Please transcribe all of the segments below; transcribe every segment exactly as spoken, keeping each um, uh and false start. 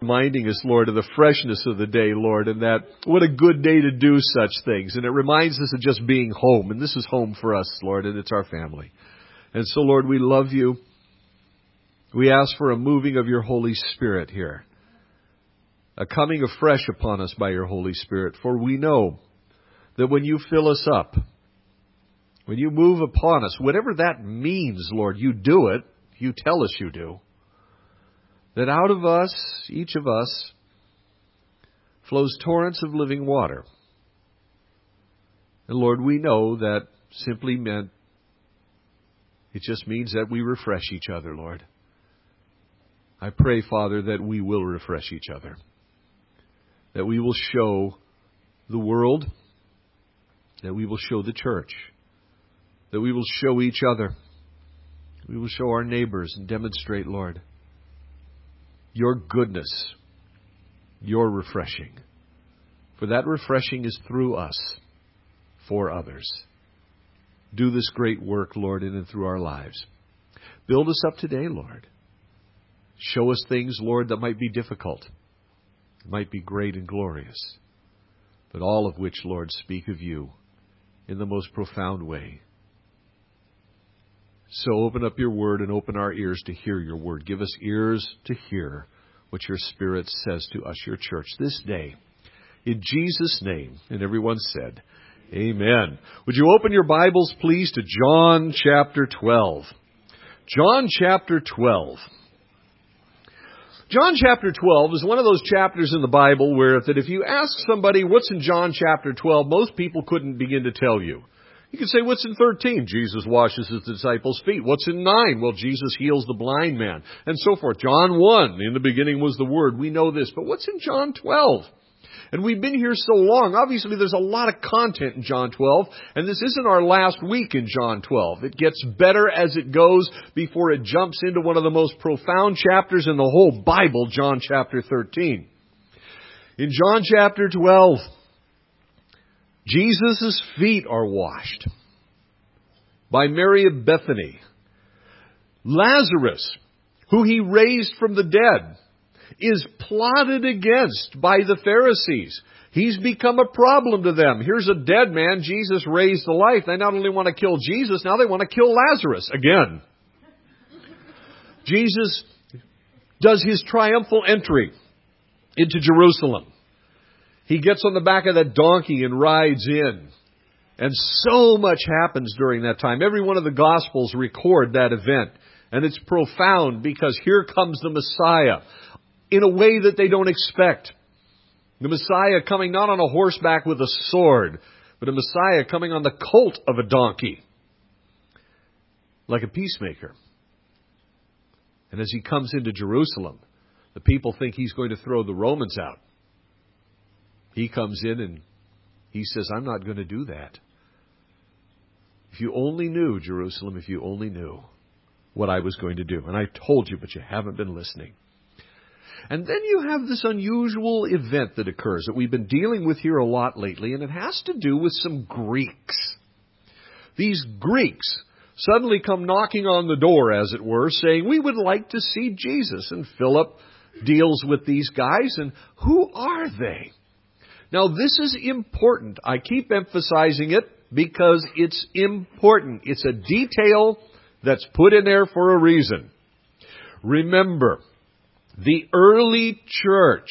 reminding us, Lord, of the freshness of the day, Lord, and that what a good day to do such things. And it reminds us of just being home. And this is home for us, Lord, and it's our family. And so, Lord, we love you. We ask for a moving of your Holy Spirit here, a coming afresh upon us by your Holy Spirit. For we know that when you fill us up, when you move upon us, whatever that means, Lord, you do it. You tell us you do. That out of us, each of us, flows torrents of living water. And Lord, we know that simply meant, it just means that we refresh each other, Lord. I pray, Father, that we will refresh each other. That we will show the world, that we will show the church, that we will show each other, we will show our neighbors and demonstrate, Lord, your goodness, your refreshing. For that refreshing is through us, for others. Do this great work, Lord, in and through our lives. Build us up today, Lord. Show us things, Lord, that might be difficult, might be great and glorious, but all of which, Lord, speak of you in the most profound way. So open up your word and open our ears to hear your word. Give us ears to hear what your Spirit says to us, your church, this day. In Jesus' name. And everyone said, amen. Would you open your Bibles, please, to John chapter twelve. John chapter twelve. John chapter twelve is one of those chapters in the Bible where that if you ask somebody what's in John chapter twelve, most people couldn't begin to tell you. You could say, what's in thirteen? Jesus washes his disciples' feet. What's in nine? Well, Jesus heals the blind man, and so forth. John one, in the beginning was the Word. We know this. But what's in John twelve? And we've been here so long. Obviously, there's a lot of content in John twelve, and this isn't our last week in John twelve. It gets better as it goes before it jumps into one of the most profound chapters in the whole Bible, John chapter thirteen. In John chapter twelve, Jesus' feet are washed by Mary of Bethany. Lazarus, who he raised from the dead, is plotted against by the Pharisees. He's become a problem to them. Here's a dead man Jesus raised to life. They not only want to kill Jesus, now they want to kill Lazarus again. Jesus does his triumphal entry into Jerusalem. He gets on the back of that donkey and rides in. And so much happens during that time. Every one of the Gospels record that event. And it's profound because here comes the Messiah in a way that they don't expect. The Messiah coming not on a horseback with a sword, but a Messiah coming on the colt of a donkey, like a peacemaker. And as he comes into Jerusalem, the people think he's going to throw the Romans out. He comes in and he says, I'm not going to do that. If you only knew, Jerusalem, if you only knew what I was going to do. And I told you, but you haven't been listening. And then you have this unusual event that occurs that we've been dealing with here a lot lately, and it has to do with some Greeks. These Greeks suddenly come knocking on the door, as it were, saying, we would like to see Jesus. And Philip deals with these guys, and who are they? Now, this is important. I keep emphasizing it because it's important. It's a detail that's put in there for a reason. Remember, the early church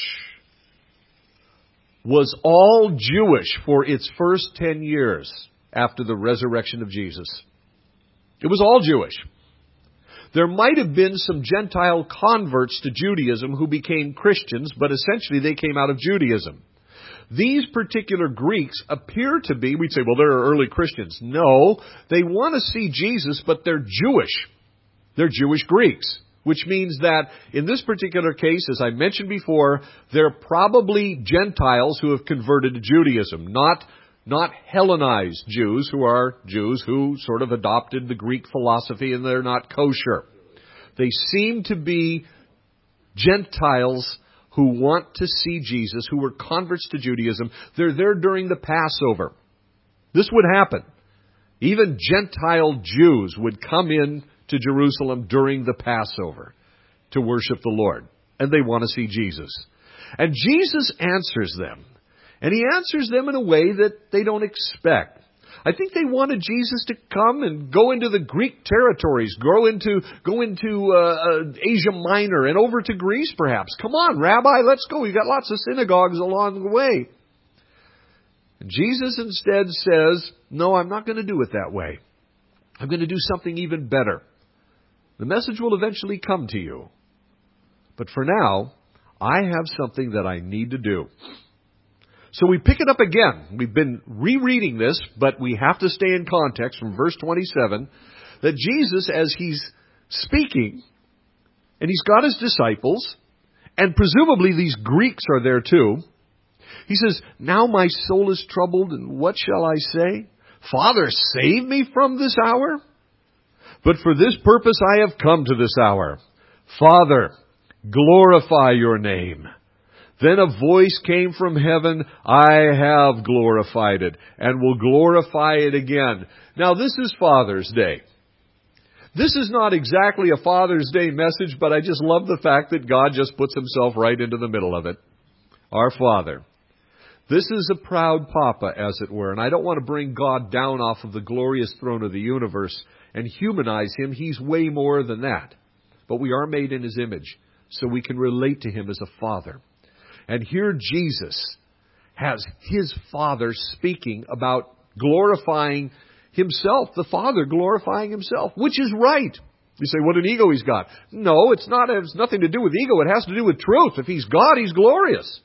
was all Jewish for its first ten years after the resurrection of Jesus. It was all Jewish. There might have been some Gentile converts to Judaism who became Christians, but essentially they came out of Judaism. These particular Greeks appear to be, we'd say, well, they're early Christians. No, they want to see Jesus, but they're Jewish. They're Jewish Greeks, which means that in this particular case, as I mentioned before, they're probably Gentiles who have converted to Judaism, not, not Hellenized Jews who are Jews who sort of adopted the Greek philosophy and they're not kosher. They seem to be Gentiles who want to see Jesus, who were converts to Judaism. They're there during the Passover. This would happen. Even Gentile Jews would come in to Jerusalem during the Passover to worship the Lord. and they want to see Jesus. And Jesus answers them. And He answers them in a way that they don't expect. I think they wanted Jesus to come and go into the Greek territories, go into go into uh, uh, Asia Minor and over to Greece perhaps. Come on, Rabbi, let's go. We've got lots of synagogues along the way. And Jesus instead says, no, I'm not going to do it that way. I'm going to do something even better. The message will eventually come to you. But for now, I have something that I need to do. So we pick it up again. We've been rereading this, but we have to stay in context from verse twenty-seven, that Jesus, as He's speaking, and He's got His disciples, and presumably these Greeks are there too, He says, now my soul is troubled, and what shall I say? Father, save me from this hour? But for this purpose I have come to this hour. Father, glorify your name. Then a voice came from heaven, I have glorified it, and will glorify it again. Now this is Father's Day. This is not exactly a Father's Day message, but I just love the fact that God just puts Himself right into the middle of it. Our Father. This is a proud papa, as it were, and I don't want to bring God down off of the glorious throne of the universe and humanize Him. He's way more than that. But we are made in His image, so we can relate to Him as a Father. And here Jesus has His Father speaking about glorifying Himself, the Father glorifying Himself, which is right. You say, what an ego He's got. No, it's not. It has nothing to do with ego. It has to do with truth. If He's God, He's glorious.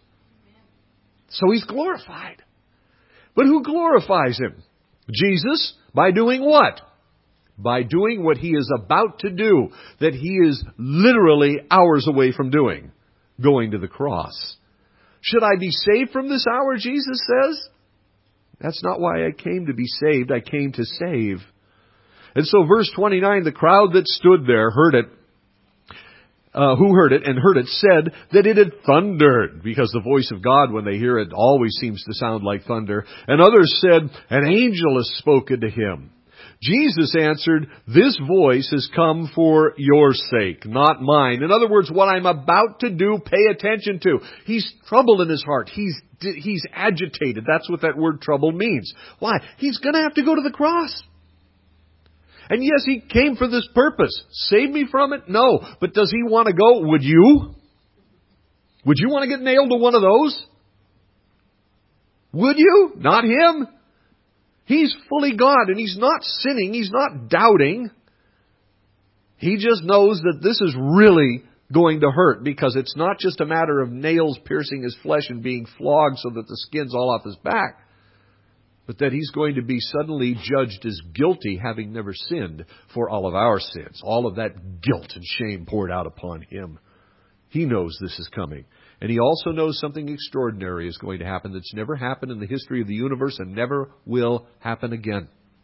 So He's glorified. But who glorifies Him? Jesus, by doing what? By doing what He is about to do, that He is literally hours away from doing, going to the cross. Should I be saved from this hour, Jesus says? That's not why I came to be saved. I came to save. And so verse twenty-nine, the crowd that stood there heard it, uh, who heard it and heard it said that it had thundered, because the voice of God, when they hear it, always seems to sound like thunder. And others said, an angel has spoken to him. Jesus answered, this voice has come for your sake, not mine. In other words, what I'm about to do, pay attention to. He's troubled in his heart. He's he's agitated. That's what that word trouble means. Why? He's going to have to go to the cross. And yes, He came for this purpose. Save me from it? No. But does He want to go? Would you? Would you want to get nailed to one of those? Would you? Not Him. He's fully God, and He's not sinning. He's not doubting. He just knows that this is really going to hurt, because it's not just a matter of nails piercing His flesh and being flogged so that the skin's all off His back, but that He's going to be suddenly judged as guilty, having never sinned, for all of our sins. All of that guilt and shame poured out upon Him. He knows this is coming. And He also knows something extraordinary is going to happen that's never happened in the history of the universe and never will happen again.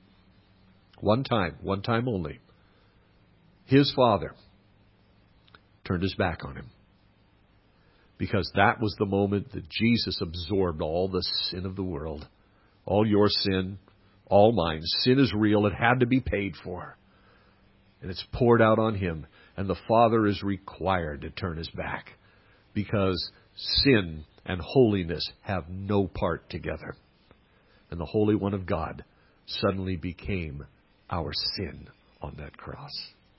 One time, one time only. His Father turned His back on Him. Because that was the moment that Jesus absorbed all the sin of the world. All your sin, all mine. Sin is real. It had to be paid for. And it's poured out on Him. And the Father is required to turn His back. Because sin and holiness have no part together. And the Holy One of God suddenly became our sin on that cross.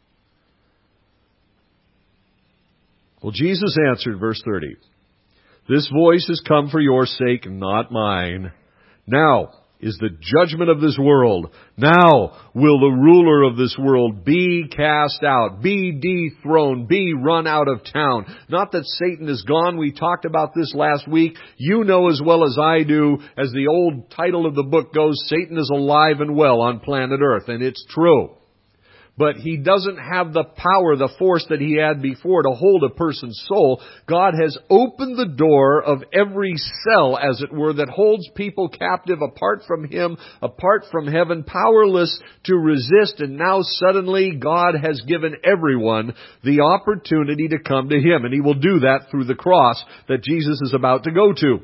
Well, Jesus answered, verse thirty, this voice has come for your sake, not mine. Now is the judgment of this world. Now will the ruler of this world be cast out, be dethroned, be run out of town. Not that Satan is gone. We talked about this last week. You know as well as I do, as the old title of the book goes, Satan is alive and well on planet Earth. And it's true. But he doesn't have the power, the force that he had before to hold a person's soul. God has opened the door of every cell, as it were, that holds people captive apart from Him, apart from heaven, powerless to resist. And now suddenly God has given everyone the opportunity to come to Him. And He will do that through the cross that Jesus is about to go to.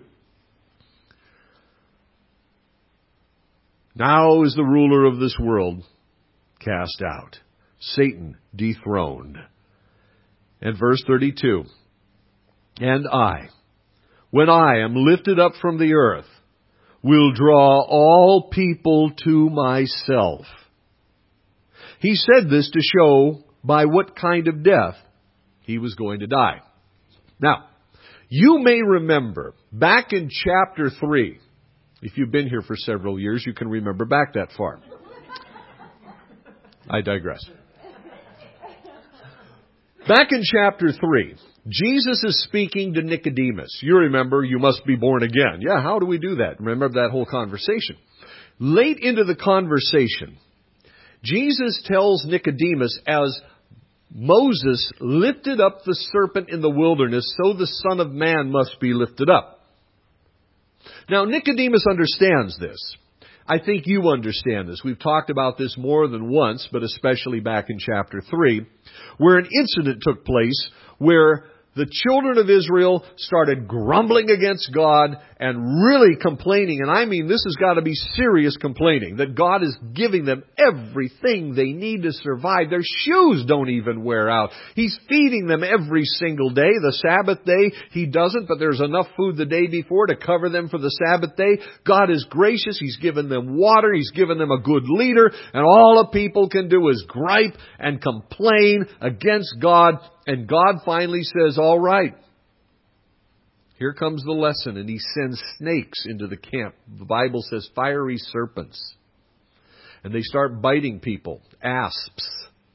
Now is the ruler of this world cast out. Satan dethroned. And verse thirty-two. And I, when I am lifted up from the earth, will draw all people to myself. He said this to show by what kind of death he was going to die. Now, you may remember back in chapter three, if you've been here for several years, you can remember back that far. I digress. Back in chapter three, Jesus is speaking to Nicodemus. You remember, you must be born again. Yeah, how do we do that? Remember that whole conversation. Late into the conversation, Jesus tells Nicodemus, as Moses lifted up the serpent in the wilderness, so the Son of Man must be lifted up. Now, Nicodemus understands this. I think you understand this. We've talked about this more than once, but especially back in chapter three, where an incident took place where the children of Israel started grumbling against God and really complaining. And I mean, this has got to be serious complaining, that God is giving them everything they need to survive. Their shoes don't even wear out. He's feeding them every single day. The Sabbath day, He doesn't, but there's enough food the day before to cover them for the Sabbath day. God is gracious. He's given them water. He's given them a good leader. And all the people can do is gripe and complain against God. And God finally says, all right, here comes the lesson. And He sends snakes into the camp. The Bible says fiery serpents. And they start biting people, asps.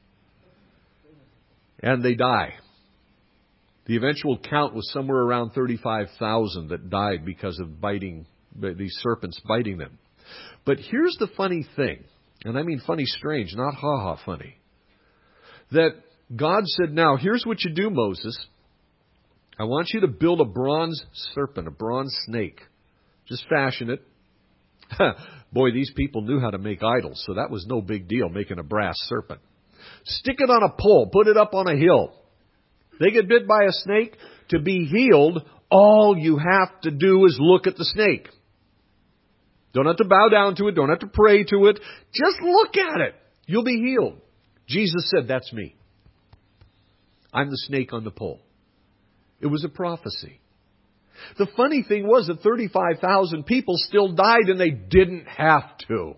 And they die. The eventual count was somewhere around thirty-five thousand that died because of biting, these serpents biting them. But here's the funny thing, and I mean funny strange, not ha-ha funny, that God said, now, here's what you do, Moses. I want you to build a bronze serpent, a bronze snake. Just fashion it. Boy, these people knew how to make idols, so that was no big deal, making a brass serpent. Stick it on a pole. Put it up on a hill. They get bit by a snake. To be healed, all you have to do is look at the snake. Don't have to bow down to it. Don't have to pray to it. Just look at it. You'll be healed. Jesus said, that's me. I'm the snake on the pole. It was a prophecy. The funny thing was that thirty-five thousand people still died and they didn't have to.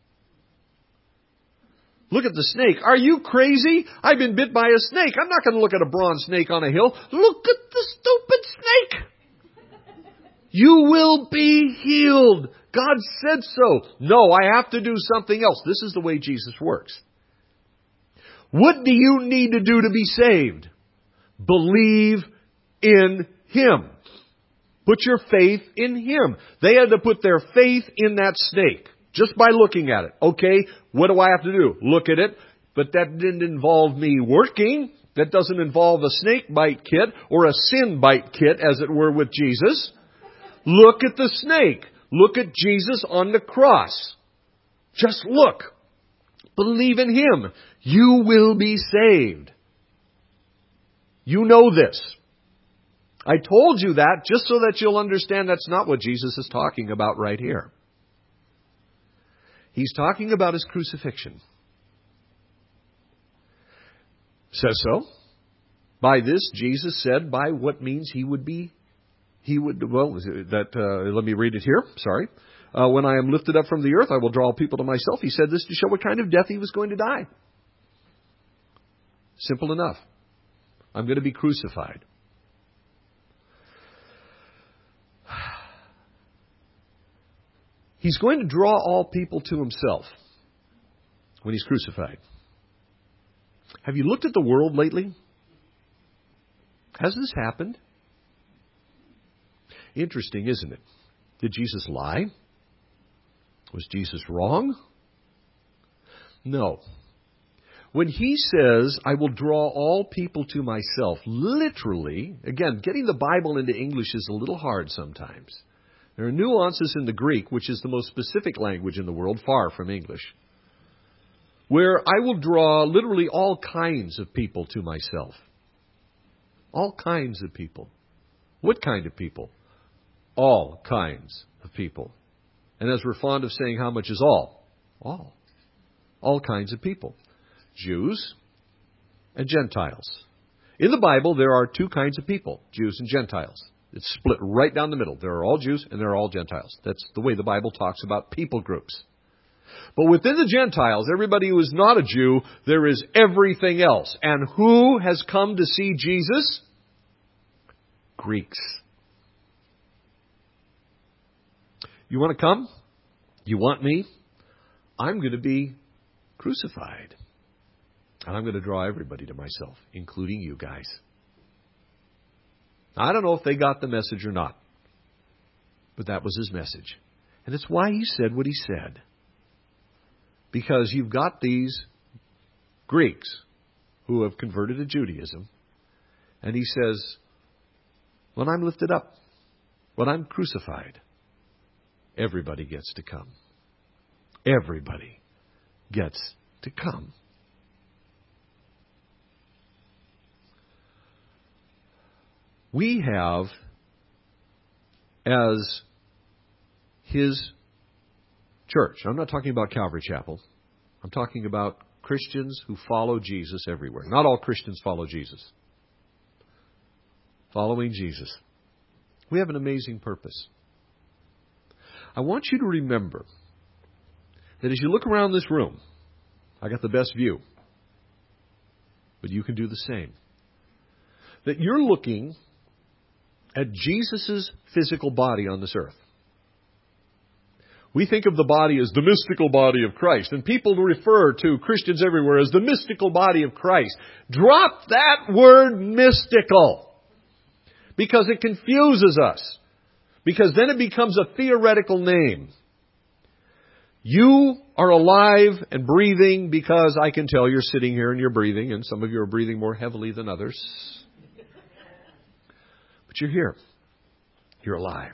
Look at the snake. Are you crazy? I've been bit by a snake. I'm not going to look at a bronze snake on a hill. Look at the stupid snake. You will be healed. God said so. No, I have to do something else. This is the way Jesus works. What do you need to do to be saved? Believe in Him. Put your faith in Him. They had to put their faith in that snake just by looking at it. Okay, what do I have to do? Look at it. But that didn't involve me working. That doesn't involve a snake bite kit or a sin bite kit, as it were, with Jesus. Look at the snake. Look at Jesus on the cross. Just look. Believe in Him. You will be saved. You know this. I told you that just so that you'll understand that's not what Jesus is talking about right here. He's talking about His crucifixion. Says so. By this, Jesus said by what means He would be, He would, well, that, uh, let me read it here. Sorry. Uh, when I am lifted up from the earth, I will draw people to myself. He said this to show what kind of death He was going to die. Simple enough. I'm going to be crucified. He's going to draw all people to Himself when He's crucified. Have you looked at the world lately? Has this happened? Interesting, isn't it? Did Jesus lie? Was Jesus wrong? No. When He says, I will draw all people to myself, literally, again, getting the Bible into English is a little hard sometimes. There are nuances in the Greek, which is the most specific language in the world, far from English, where I will draw literally all kinds of people to myself. All kinds of people. What kind of people? All kinds of people. And as we're fond of saying, how much is all? All. All kinds of people. Jews and Gentiles. In the Bible, there are two kinds of people, Jews and Gentiles. It's split right down the middle. There are all Jews and there are all Gentiles. That's the way the Bible talks about people groups. But within the Gentiles, everybody who is not a Jew, there is everything else. And who has come to see Jesus? Greeks. You want to come? You want me? I'm going to be crucified. And I'm going to draw everybody to myself, including you guys. I don't know if they got the message or not. But that was his message. And it's why he said what he said. Because you've got these Greeks who have converted to Judaism. And he says, when I'm lifted up, when I'm crucified, everybody gets to come. Everybody gets to come. We have, as his church, I'm not talking about Calvary Chapel. I'm talking about Christians who follow Jesus everywhere. Not all Christians follow Jesus. Following Jesus. We have an amazing purpose. I want you to remember that as you look around this room, I got the best view, but you can do the same. That you're looking at Jesus' physical body on this earth. We think of the body as the mystical body of Christ, and people refer to Christians everywhere as the mystical body of Christ. Drop that word mystical, because it confuses us, because then it becomes a theoretical name. You are alive and breathing because I can tell you're sitting here and you're breathing, and some of you are breathing more heavily than others. But you're here. You're alive.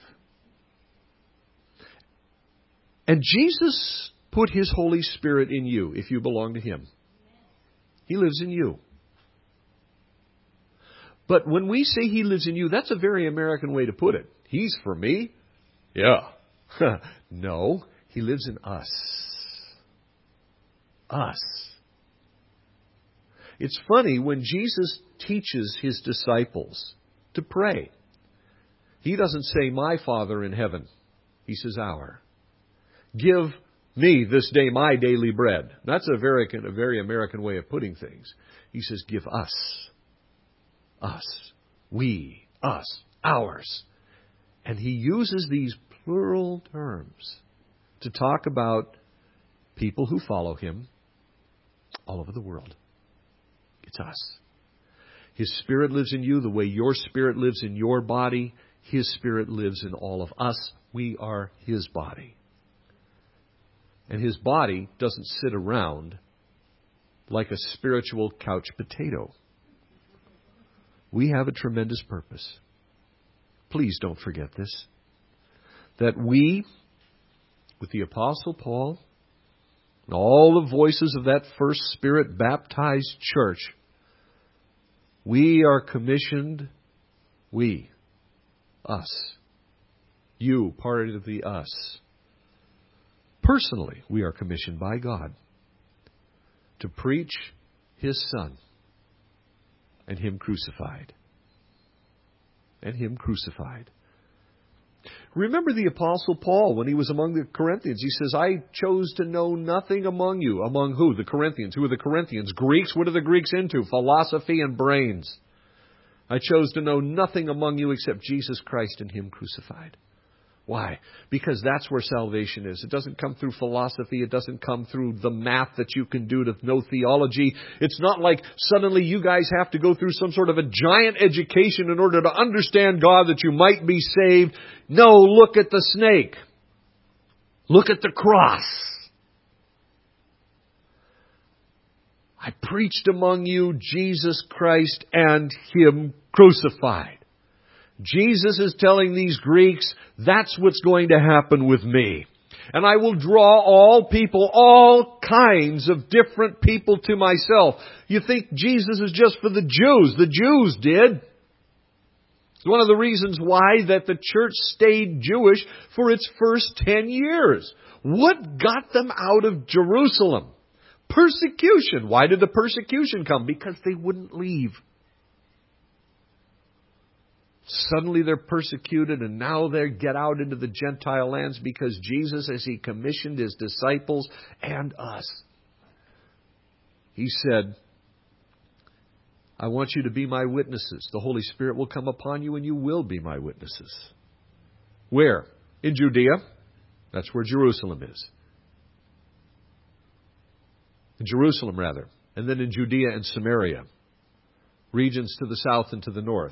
And Jesus put His Holy Spirit in you if you belong to Him. He lives in you. But when we say He lives in you, that's a very American way to put it. He's for me? Yeah. No, He lives in us. Us. It's funny when Jesus teaches His disciples to pray. He doesn't say, my Father in heaven. He says, our. Give me this day my daily bread. That's a very, a very American way of putting things. He says, give us. Us. We. Us. Ours. And He uses these plural terms to talk about people who follow Him all over the world. It's us. His Spirit lives in you the way your spirit lives in your body. His Spirit lives in all of us. We are His body. And His body doesn't sit around like a spiritual couch potato. We have a tremendous purpose. Please don't forget this. That we, with the Apostle Paul, and all the voices of that first Spirit-baptized church, we are commissioned, we, us, you, part of the us. Personally, we are commissioned by God to preach His Son and Him crucified. And Him crucified. Remember the Apostle Paul when he was among the Corinthians. He says, I chose to know nothing among you. Among who? The Corinthians. Who are the Corinthians? Greeks. What are the Greeks into? Philosophy and brains. I chose to know nothing among you except Jesus Christ and Him crucified. Why? Because that's where salvation is. It doesn't come through philosophy. It doesn't come through the math that you can do to know theology. It's not like suddenly you guys have to go through some sort of a giant education in order to understand God that you might be saved. No, look at the snake. Look at the cross. I preached among you Jesus Christ and Him crucified. Jesus is telling these Greeks, that's what's going to happen with me. And I will draw all people, all kinds of different people to myself. You think Jesus is just for the Jews. The Jews did. It's one of the reasons why that the church stayed Jewish for its first ten years. What got them out of Jerusalem? Persecution. Why did the persecution come? Because they wouldn't leave. Suddenly they're persecuted, and now they get out into the Gentile lands because Jesus, as He commissioned His disciples and us, He said, I want you to be my witnesses. The Holy Spirit will come upon you and you will be my witnesses. Where? In Judea. That's where Jerusalem is. In Jerusalem, rather. And then in Judea and Samaria. Regions to the south and to the north.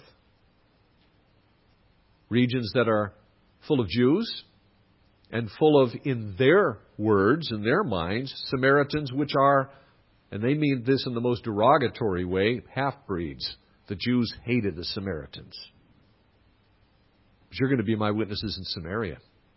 Regions that are full of Jews and full of, in their words, in their minds, Samaritans, which are, and they mean this in the most derogatory way, half-breeds. The Jews hated the Samaritans. But you're going to be my witnesses in Samaria.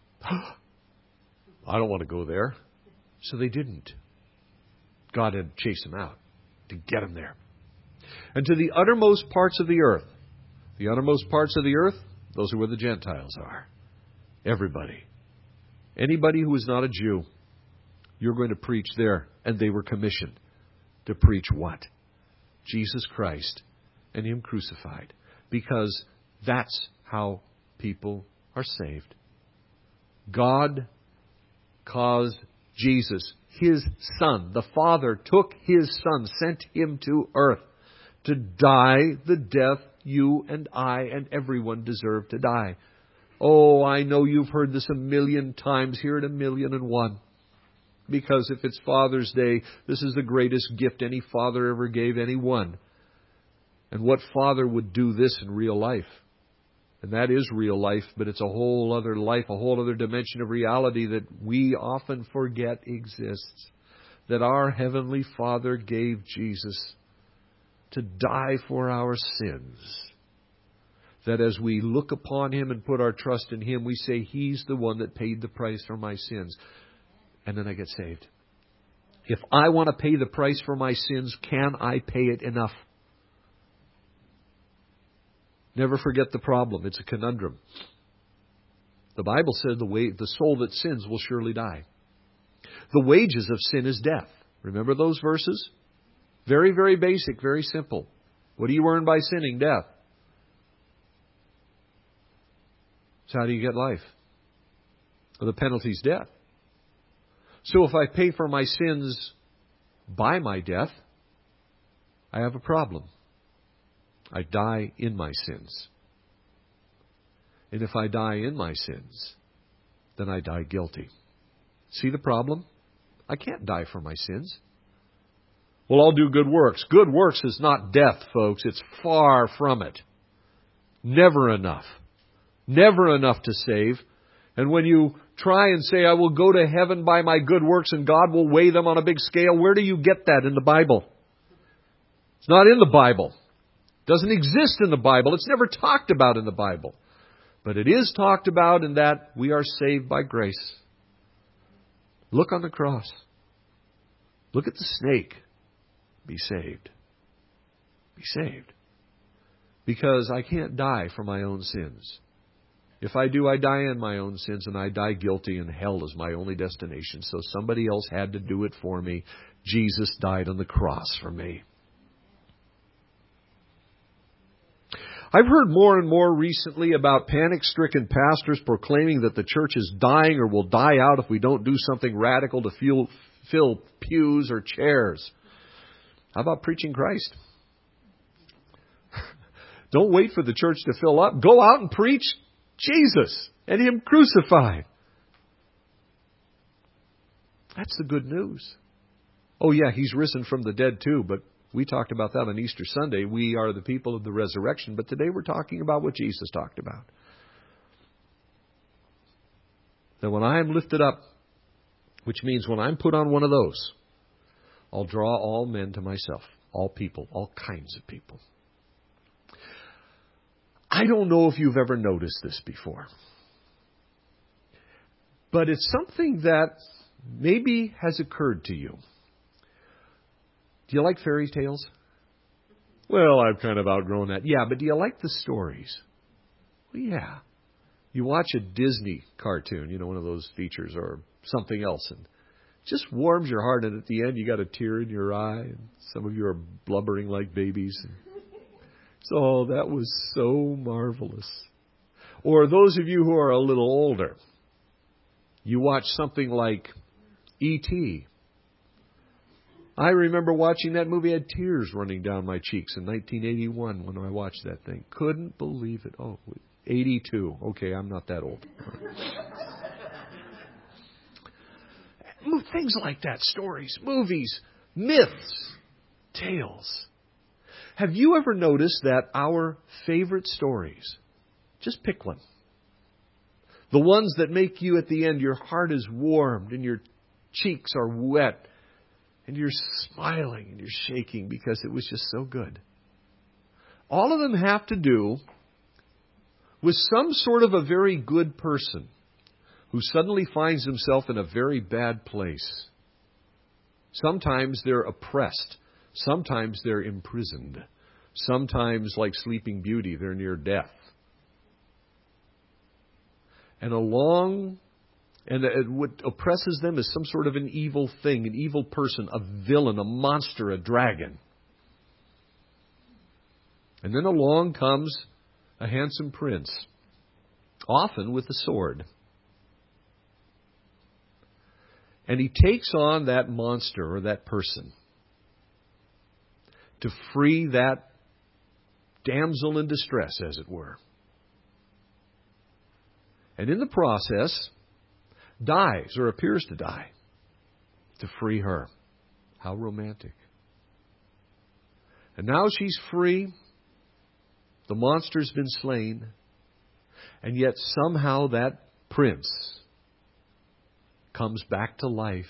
I don't want to go there. So they didn't. God had chased them out to get them there. And to the uttermost parts of the earth. The uttermost parts of the earth, those are where the Gentiles are. Everybody. Anybody who is not a Jew, you're going to preach there. And they were commissioned to preach what? Jesus Christ and Him crucified. Because that's how people are saved. God caused Jesus, His Son, the Father took His Son, sent Him to earth to die the death you and I and everyone deserve to die. Oh, I know you've heard this a million times. Hear it a million and one. Because if it's Father's Day, this is the greatest gift any father ever gave anyone. And what father would do this in real life? And that is real life, but it's a whole other life, a whole other dimension of reality that we often forget exists. That our Heavenly Father gave Jesus to die for our sins. That as we look upon Him and put our trust in Him, we say, He's the one that paid the price for my sins. And then I get saved. If I want to pay the price for my sins, can I pay it enough? Never forget the problem. It's a conundrum. The Bible said the way, the soul that sins will surely die. The wages of sin is death. Remember those verses? Very, very basic, very simple. What do you earn by sinning? Death. So how do you get life? Well, the penalty is death. So if I pay for my sins by my death, I have a problem. I die in my sins. And if I die in my sins, then I die guilty. See the problem? I can't die for my sins. Well, I'll do good works. Good works is not death, folks. It's far from it. Never enough. Never enough to save. And when you try and say, I will go to heaven by my good works and God will weigh them on a big scale, where do you get that in the Bible? It's not in the Bible. It doesn't exist in the Bible. It's never talked about in the Bible. But it is talked about in that we are saved by grace. Look on the cross. Look at the snake. Be saved. Be saved. Because I can't die for my own sins. If I do, I die in my own sins and I die guilty, and hell is my only destination. So somebody else had to do it for me. Jesus died on the cross for me. I've heard more and more recently about panic-stricken pastors proclaiming that the church is dying or will die out if we don't do something radical to fill, fill pews or chairs. How about preaching Christ? Don't wait for the church to fill up. Go out and preach Jesus and Him crucified. That's the good news. Oh yeah, He's risen from the dead too, but we talked about that on Easter Sunday. We are the people of the resurrection, but today we're talking about what Jesus talked about. That when I am lifted up, which means when I'm put on one of those, I'll draw all men to myself, all people, all kinds of people. I don't know if you've ever noticed this before, but it's something that maybe has occurred to you. Do you like fairy tales? Well, I've kind of outgrown that. Yeah, but do you like the stories? Well, yeah. You watch a Disney cartoon, you know, one of those features or something else, and it just warms your heart, and at the end you got a tear in your eye, and some of you are blubbering like babies. So that was so marvelous. Or those of you who are a little older, you watch something like E T I remember watching that movie. I had tears running down my cheeks in nineteen eighty-one when I watched that thing. Couldn't believe it. Oh, eighty-two. Okay, I'm not that old. Things like that, stories, movies, myths, tales. Have you ever noticed that our favorite stories, just pick one, the ones that make you at the end, your heart is warmed and your cheeks are wet and you're smiling and you're shaking because it was just so good. All of them have to do with some sort of a very good person who suddenly finds himself in a very bad place. Sometimes they're oppressed. Sometimes they're imprisoned. Sometimes, like Sleeping Beauty, they're near death. And along, and what oppresses them is some sort of an evil thing, an evil person, a villain, a monster, a dragon. And then along comes a handsome prince, often with a sword. And he takes on that monster or that person to free that damsel in distress, as it were. And in the process, dies or appears to die to free her. How romantic. And now she's free. The monster's been slain. And yet somehow that prince comes back to life.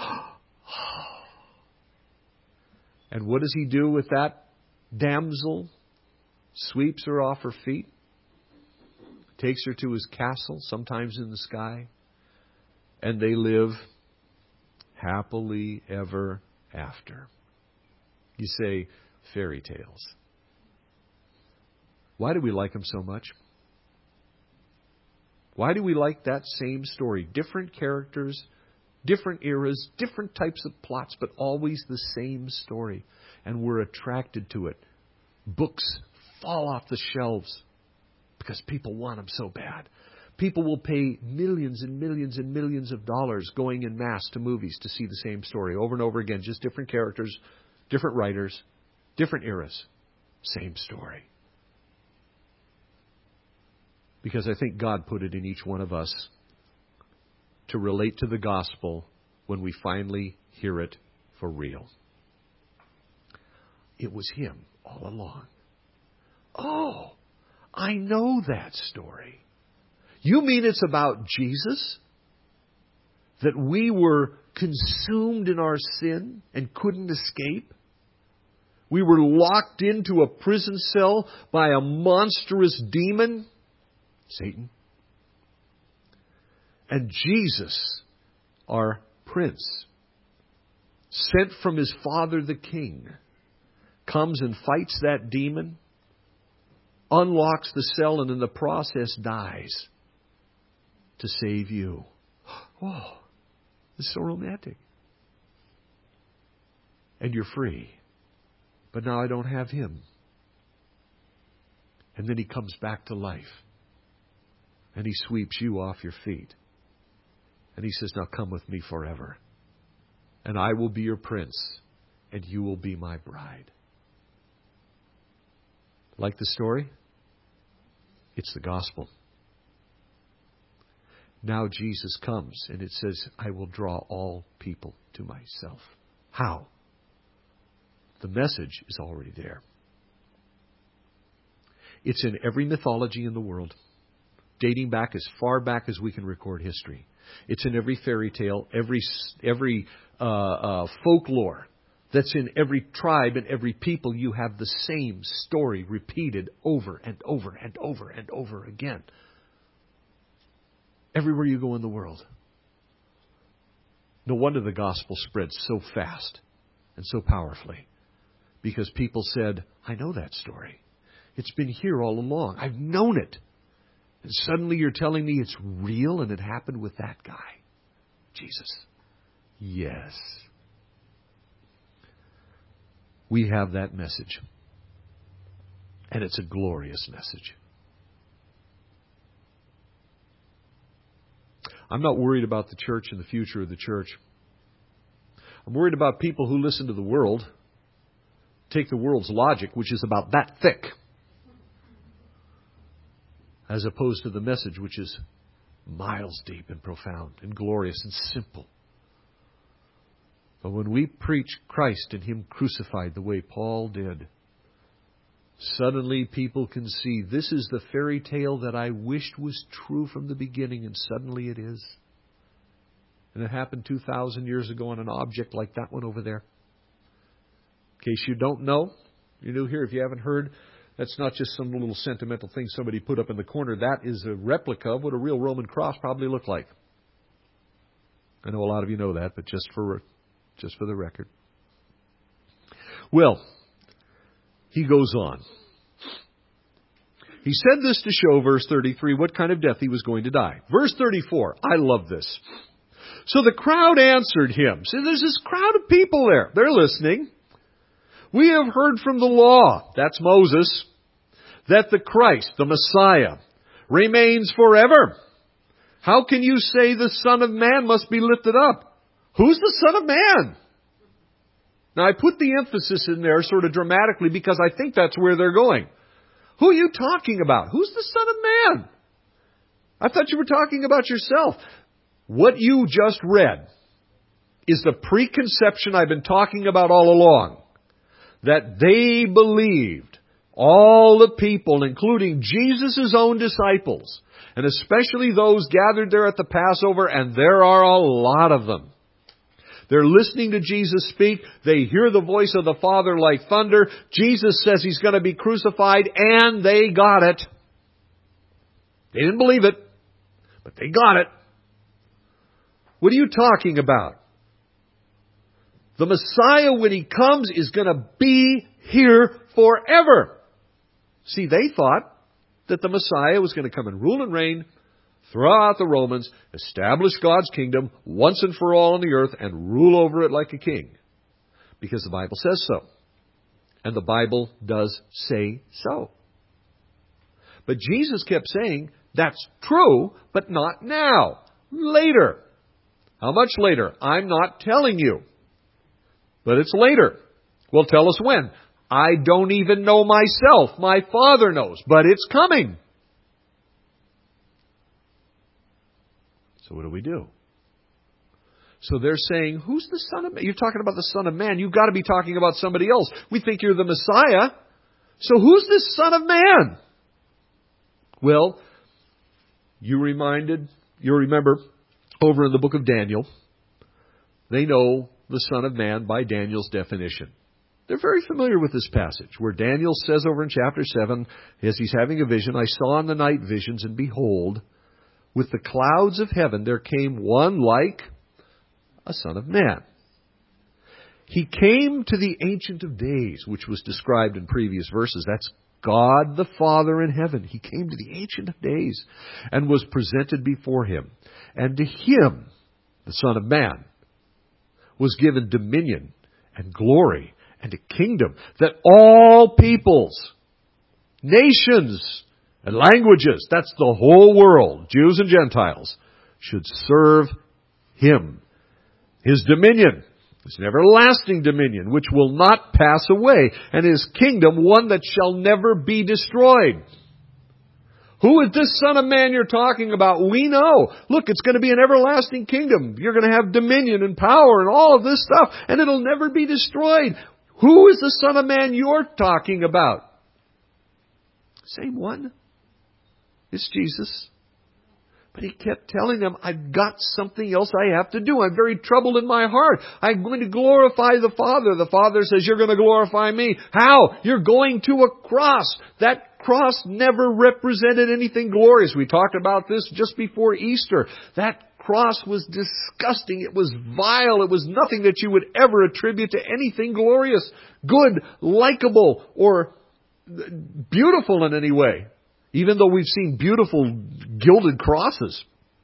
And what does he do with that damsel? Sweeps her off her feet. Takes her to his castle, sometimes in the sky. And they live happily ever after. You say, fairy tales. Why do we like them so much? Why do we like that same story? Different characters, different eras, different types of plots, but always the same story. And we're attracted to it. Books fall off the shelves because people want them so bad. People will pay millions and millions and millions of dollars going en masse to movies to see the same story over and over again. Just different characters, different writers, different eras. Same story. Because I think God put it in each one of us to relate to the gospel when we finally hear it for real. It was Him all along. Oh, I know that story. You mean it's about Jesus? That we were consumed in our sin and couldn't escape? We were locked into a prison cell by a monstrous demon? Satan. And Jesus, our Prince, sent from His Father the King, comes and fights that demon, unlocks the cell, and in the process dies to save you. Oh, it's so romantic. And you're free. But now I don't have Him. And then He comes back to life. And He sweeps you off your feet. And He says, now come with me forever. And I will be your prince. And you will be my bride. Like the story? It's the gospel. Now Jesus comes and it says, I will draw all people to myself. How? The message is already there. It's in every mythology in the world, dating back as far back as we can record history. It's in every fairy tale, every every uh, uh, folklore that's in every tribe and every people. You have the same story repeated over and over and over and over again. Everywhere you go in the world. No wonder the gospel spreads so fast and so powerfully. Because people said, I know that story. It's been here all along. I've known it. And suddenly you're telling me it's real and it happened with that guy. Jesus. Yes. We have that message. And it's a glorious message. I'm not worried about the church and the future of the church. I'm worried about people who listen to the world, take the world's logic, which is about that thick, as opposed to the message, which is miles deep and profound and glorious and simple. But when we preach Christ and Him crucified the way Paul did, suddenly people can see this is the fairy tale that I wished was true from the beginning, and suddenly it is. And it happened two thousand years ago on an object like that one over there. In case you don't know, you're new here. If you haven't heard, that's not just some little sentimental thing somebody put up in the corner. That is a replica of what a real Roman cross probably looked like. I know a lot of you know that, but just for just for the record. Well, he goes on. He said this to show, verse thirty-three, what kind of death he was going to die. Verse thirty-four, I love this. So the crowd answered him. See, there's this crowd of people there. They're listening. We have heard from the law, that's Moses, that the Christ, the Messiah, remains forever. How can you say the Son of Man must be lifted up? Who's the Son of Man? Now, I put the emphasis in there sort of dramatically because I think that's where they're going. Who are you talking about? Who's the Son of Man? I thought you were talking about yourself. What you just read is the preconception I've been talking about all along. That they believed, all the people, including Jesus' own disciples, and especially those gathered there at the Passover, and there are a lot of them. They're listening to Jesus speak. They hear the voice of the Father like thunder. Jesus says He's going to be crucified, and they got it. They didn't believe it, but they got it. What are you talking about? The Messiah, when He comes, is going to be here forever. See, they thought that the Messiah was going to come and rule and reign, throw out the Romans, establish God's kingdom once and for all on the earth, and rule over it like a king. Because the Bible says so. And the Bible does say so. But Jesus kept saying, that's true, but not now. Later. How much later? I'm not telling you. But it's later. Well, tell us when. I don't even know myself. My Father knows. But it's coming. So what do we do? So they're saying, who's the Son of Man? You're talking about the Son of Man. You've got to be talking about somebody else. We think you're the Messiah. So who's this Son of Man? Well, you reminded, you remember over in the book of Daniel, they know the Son of Man by Daniel's definition. They're very familiar with this passage where Daniel says over in chapter seven, as he's having a vision, I saw in the night visions, and behold, with the clouds of heaven there came one like a Son of Man. He came to the Ancient of Days, which was described in previous verses. That's God the Father in heaven. He came to the Ancient of Days and was presented before Him. And to Him, the Son of Man, was given dominion and glory and a kingdom that all peoples, nations, and languages, that's the whole world, Jews and Gentiles, should serve Him. His dominion is an everlasting dominion which will not pass away, and His kingdom one that shall never be destroyed. Who is this Son of Man you're talking about? We know. Look, it's going to be an everlasting kingdom. You're going to have dominion and power and all of this stuff, and it'll never be destroyed. Who is the Son of Man you're talking about? Same one. It's Jesus. But He kept telling them, I've got something else I have to do. I'm very troubled in my heart. I'm going to glorify the Father. The Father says, you're going to glorify me. How? You're going to a cross. That cross never represented anything glorious. We talked about this just before Easter. That cross was disgusting. It was vile. It was nothing that you would ever attribute to anything glorious, good, likable, or beautiful in any way. Even though we've seen beautiful gilded crosses.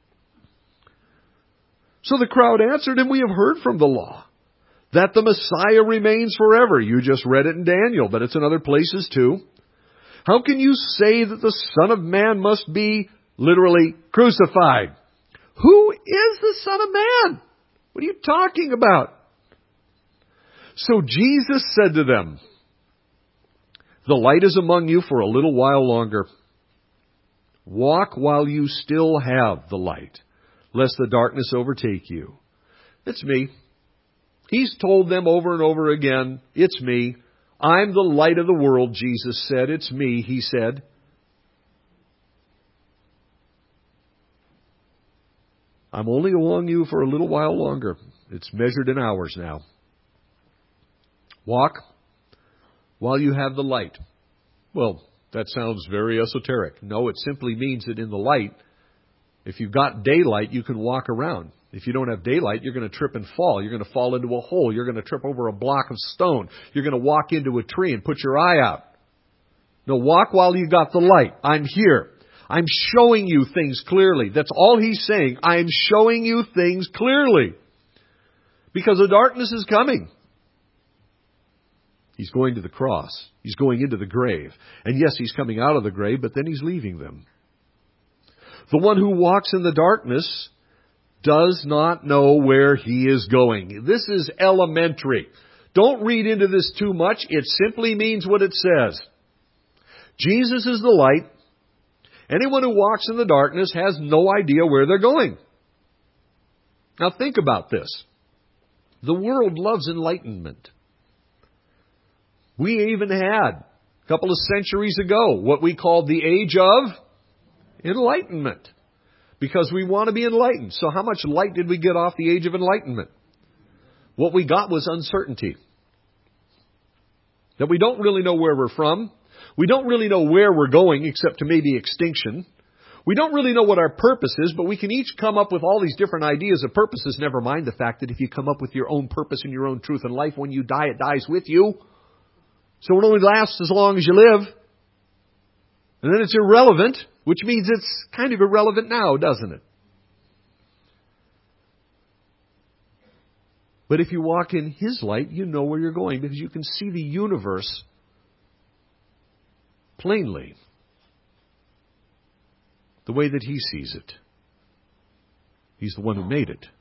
So the crowd answered, and we have heard from the law that the Messiah remains forever. You just read it in Daniel, but it's in other places too. How can you say that the Son of Man must be literally crucified? Who is the Son of Man? What are you talking about? So Jesus said to them, the light is among you for a little while longer. Walk while you still have the light, lest the darkness overtake you. It's me. He's told them over and over again, it's me. I'm the light of the world, Jesus said. It's me, he said. I'm only among you for a little while longer. It's measured in hours now. Walk while you have the light. Well, that sounds very esoteric. No, it simply means that in the light, if you've got daylight, you can walk around. If you don't have daylight, you're going to trip and fall. You're going to fall into a hole. You're going to trip over a block of stone. You're going to walk into a tree and put your eye out. No, walk while you got the light. I'm here. I'm showing you things clearly. That's all he's saying. I'm showing you things clearly. Because the darkness is coming. He's going to the cross. He's going into the grave. And yes, he's coming out of the grave, but then he's leaving them. The one who walks in the darkness does not know where he is going. This is elementary. Don't read into this too much. It simply means what it says. Jesus is the light. Anyone who walks in the darkness has no idea where they're going. Now think about this. The world loves enlightenment. We even had, a couple of centuries ago, what we called the age of enlightenment. Because we want to be enlightened. So how much light did we get off the age of enlightenment? What we got was uncertainty. That we don't really know where we're from. We don't really know where we're going, except to maybe extinction. We don't really know what our purpose is, but we can each come up with all these different ideas of purposes. Never mind the fact that if you come up with your own purpose and your own truth in life, when you die, it dies with you. So it only lasts as long as you live. And then it's irrelevant, which means it's kind of irrelevant now, doesn't it? But if you walk in His light, you know where you're going because you can see the universe plainly, the way that He sees it. He's the one who made it.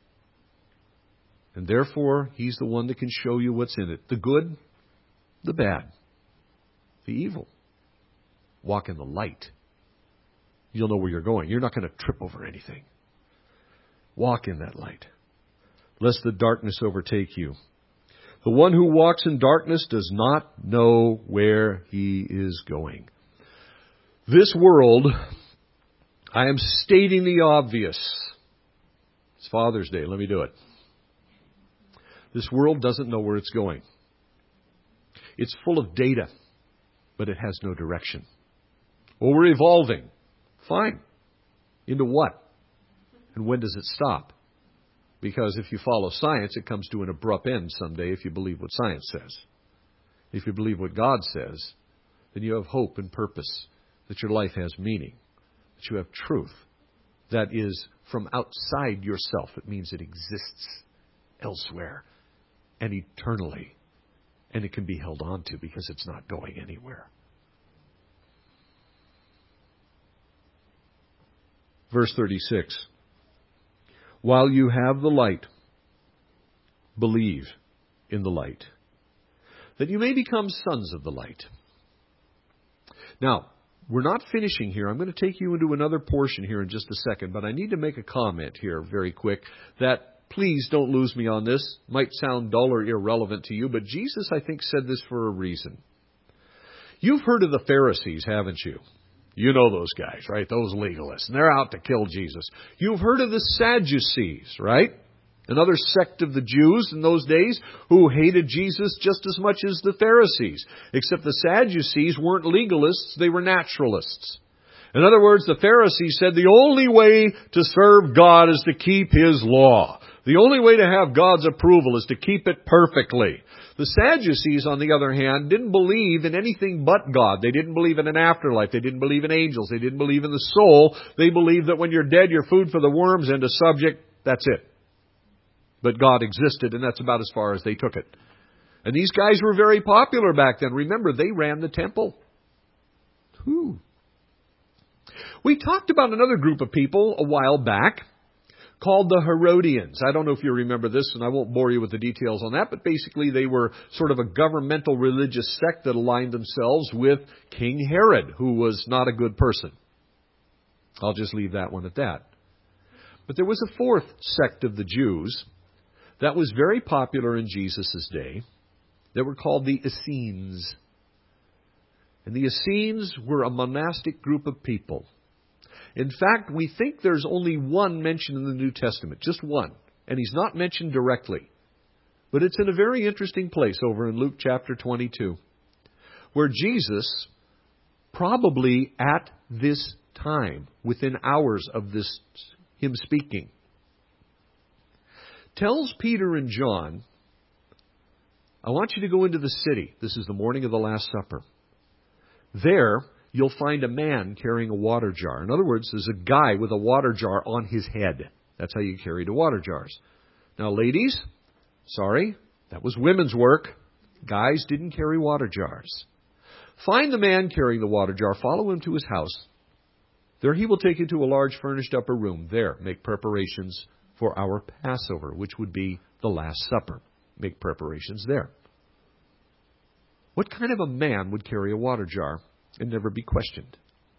And therefore, He's the one that can show you what's in it. The good, the bad, the evil. Walk in the light. You'll know where you're going. You're not going to trip over anything. Walk in that light, lest the darkness overtake you. The one who walks in darkness does not know where he is going. This world, I am stating the obvious. It's Father's Day. Let me do it. This world doesn't know where it's going. It's full of data, but it has no direction. Well, we're evolving. Fine. Into what? And when does it stop? Because if you follow science, it comes to an abrupt end someday if you believe what science says. If you believe what God says, then you have hope and purpose, that your life has meaning, that you have truth that is from outside yourself. It means it exists elsewhere and eternally. And it can be held on to because it's not going anywhere. Verse thirty-six. While you have the light, believe in the light, that you may become sons of the light. Now, we're not finishing here. I'm going to take you into another portion here in just a second, but I need to make a comment here very quick that please don't lose me on this. Might sound dull or irrelevant to you, but Jesus, I think, said this for a reason. You've heard of the Pharisees, haven't you? You know those guys, right? Those legalists. And they're out to kill Jesus. You've heard of the Sadducees, right? Another sect of the Jews in those days who hated Jesus just as much as the Pharisees. Except the Sadducees weren't legalists, they were naturalists. In other words, the Pharisees said the only way to serve God is to keep His law. The only way to have God's approval is to keep it perfectly. The Sadducees, on the other hand, didn't believe in anything but God. They didn't believe in an afterlife. They didn't believe in angels. They didn't believe in the soul. They believed that when you're dead, you're food for the worms and a subject. That's it. But God existed, and that's about as far as they took it. And these guys were very popular back then. Remember, they ran the temple. Whew. We talked about another group of people a while back called the Herodians. I don't know if you remember this, and I won't bore you with the details on that, but basically they were sort of a governmental religious sect that aligned themselves with King Herod, who was not a good person. I'll just leave that one at that. But there was a fourth sect of the Jews that was very popular in Jesus' day that were called the Essenes. And the Essenes were a monastic group of people. In fact, we think there's only one mentioned in the New Testament, just one. And he's not mentioned directly. But it's in a very interesting place over in Luke chapter twenty-two, where Jesus, probably at this time, within hours of this him speaking, tells Peter and John, I want you to go into the city. This is the morning of the Last Supper. There, you'll find a man carrying a water jar. In other words, there's a guy with a water jar on his head. That's how you carry the water jars. Now, ladies, sorry, that was women's work. Guys didn't carry water jars. Find the man carrying the water jar. Follow him to his house. There he will take you to a large furnished upper room. There, make preparations for our Passover, which would be the Last Supper. Make preparations there. What kind of a man would carry a water jar and never be questioned?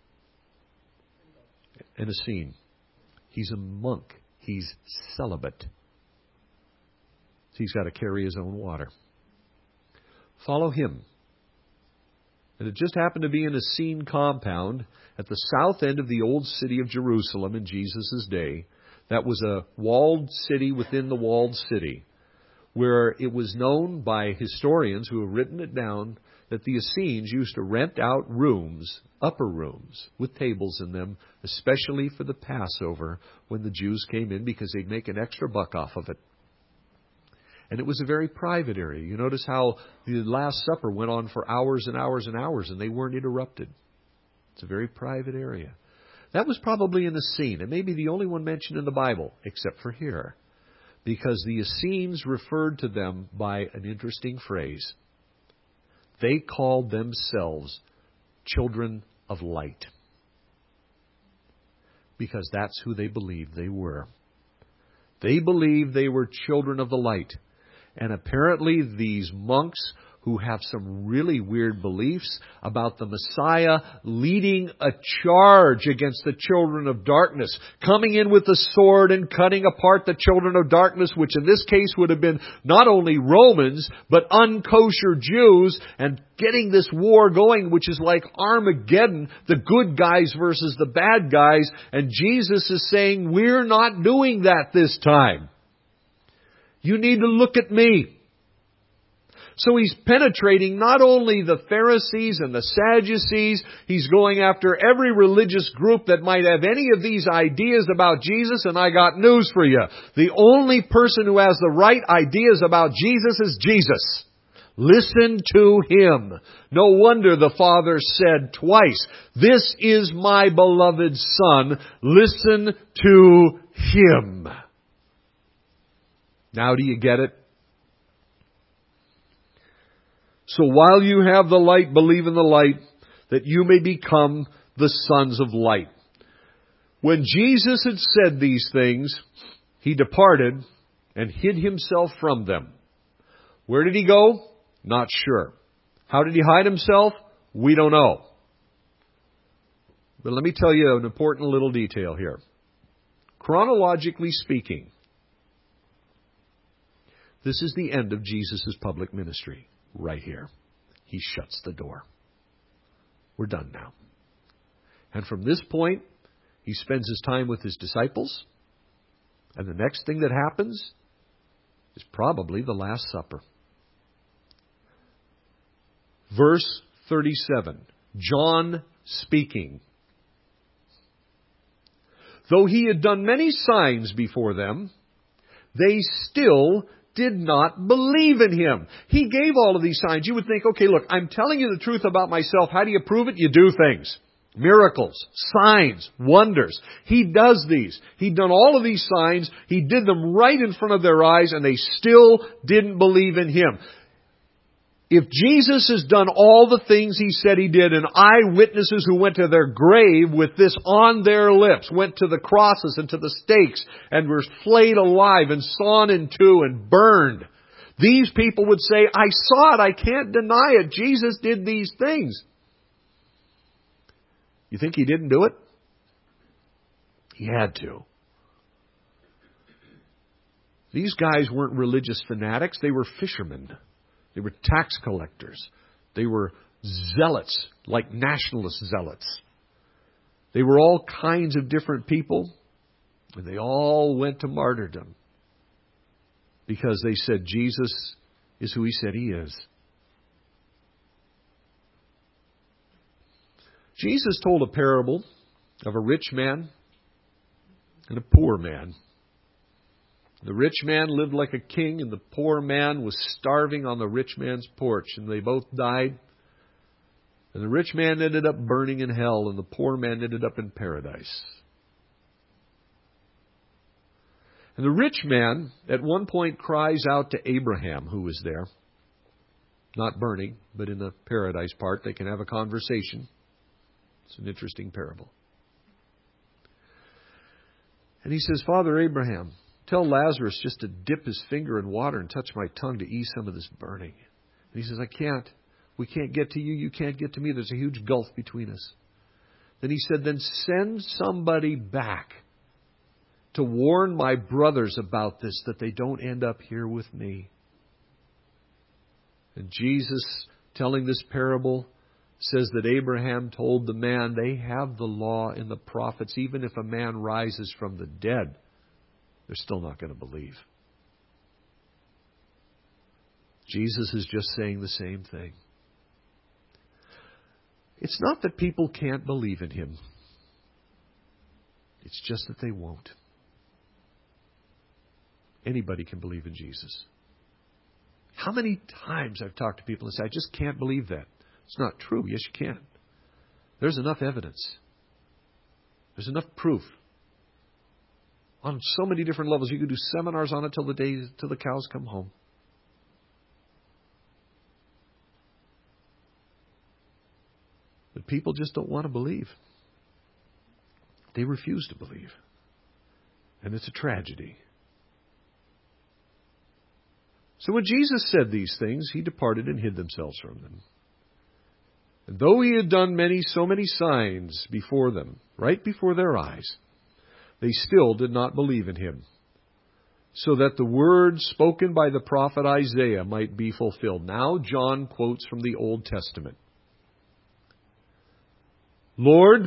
An Essene. He's a monk. He's celibate. So he's got to carry his own water. Follow him. And it just happened to be in a Essene compound at the south end of the old city of Jerusalem in Jesus' day. That was a walled city within the walled city, where it was known by historians who have written it down that the Essenes used to rent out rooms, upper rooms, with tables in them, especially for the Passover when the Jews came in, because they'd make an extra buck off of it. And it was a very private area. You notice how the Last Supper went on for hours and hours and hours, and they weren't interrupted. It's a very private area. That was probably an Essene. It may be the only one mentioned in the Bible, except for here, because the Essenes referred to them by an interesting phrase. They called themselves children of light, because that's who they believed they were. They believed they were children of the light. And apparently these monks who have some really weird beliefs about the Messiah leading a charge against the children of darkness, coming in with the sword and cutting apart the children of darkness, which in this case would have been not only Romans, but unkosher Jews, and getting this war going, which is like Armageddon, the good guys versus the bad guys. And Jesus is saying, we're not doing that this time. You need to look at me. So he's penetrating not only the Pharisees and the Sadducees, he's going after every religious group that might have any of these ideas about Jesus, and I got news for you. The only person who has the right ideas about Jesus is Jesus. Listen to Him. No wonder the Father said twice, this is my beloved Son. Listen to Him. Now do you get it? So while you have the light, believe in the light, that you may become the sons of light. When Jesus had said these things, He departed and hid Himself from them. Where did He go? Not sure. How did He hide Himself? We don't know. But let me tell you an important little detail here. Chronologically speaking, this is the end of Jesus' public ministry. Right here. He shuts the door. We're done now. And from this point, He spends His time with His disciples. And the next thing that happens is probably the Last Supper. Verse thirty-seven. John speaking. Though He had done many signs before them, they still did not believe in Him. He gave all of these signs. You would think, okay, look, I'm telling you the truth about myself. How do you prove it? You do things. Miracles, signs, wonders. He does these. He'd done all of these signs. He did them right in front of their eyes, and they still didn't believe in Him. If Jesus has done all the things He said He did, and eyewitnesses who went to their grave with this on their lips, went to the crosses and to the stakes, and were flayed alive and sawn in two and burned, these people would say, I saw it, I can't deny it, Jesus did these things. You think He didn't do it? He had to. These guys weren't religious fanatics, they were fishermen. They were tax collectors. They were zealots, like nationalist zealots. They were all kinds of different people, and they all went to martyrdom because they said Jesus is who He said He is. Jesus told a parable of a rich man and a poor man. The rich man lived like a king, and the poor man was starving on the rich man's porch, and they both died. And the rich man ended up burning in hell, and the poor man ended up in paradise. And the rich man at one point cries out to Abraham, who was there, not burning, but in the paradise part. They can have a conversation. It's an interesting parable. And he says, Father Abraham, tell Lazarus just to dip his finger in water and touch my tongue to ease some of this burning. And he says, I can't. We can't get to you. You can't get to me. There's a huge gulf between us. Then he said, then send somebody back to warn my brothers about this, that they don't end up here with me. And Jesus, telling this parable, says that Abraham told the man, they have the law and the prophets. Even if a man rises from the dead, they're still not going to believe. Jesus is just saying the same thing. It's not that people can't believe in Him. It's just that they won't. Anybody can believe in Jesus. How many times I've talked to people and said, I just can't believe that. It's not true. Yes, you can. There's enough evidence. There's enough proof. On so many different levels. You could do seminars on it till the day, till the cows come home. But people just don't want to believe. They refuse to believe. And it's a tragedy. So when Jesus said these things, He departed and hid themselves from them. And though He had done many, so many signs before them, right before their eyes, they still did not believe in Him, so that the word spoken by the prophet Isaiah might be fulfilled. Now John quotes from the Old Testament. Lord,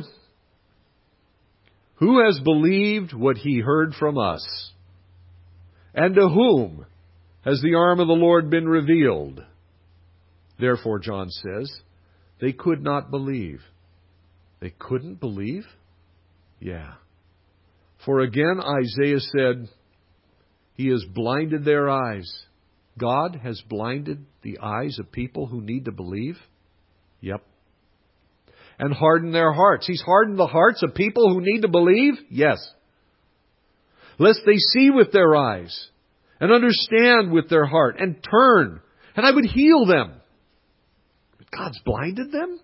who has believed what he heard from us? And to whom has the arm of the Lord been revealed? Therefore, John says, they could not believe. They couldn't believe? Yeah. For again, Isaiah said, He has blinded their eyes. God has blinded the eyes of people who need to believe? Yep. And hardened their hearts. He's hardened the hearts of people who need to believe? Yes. Lest they see with their eyes and understand with their heart and turn, and I would heal them. But God's blinded them?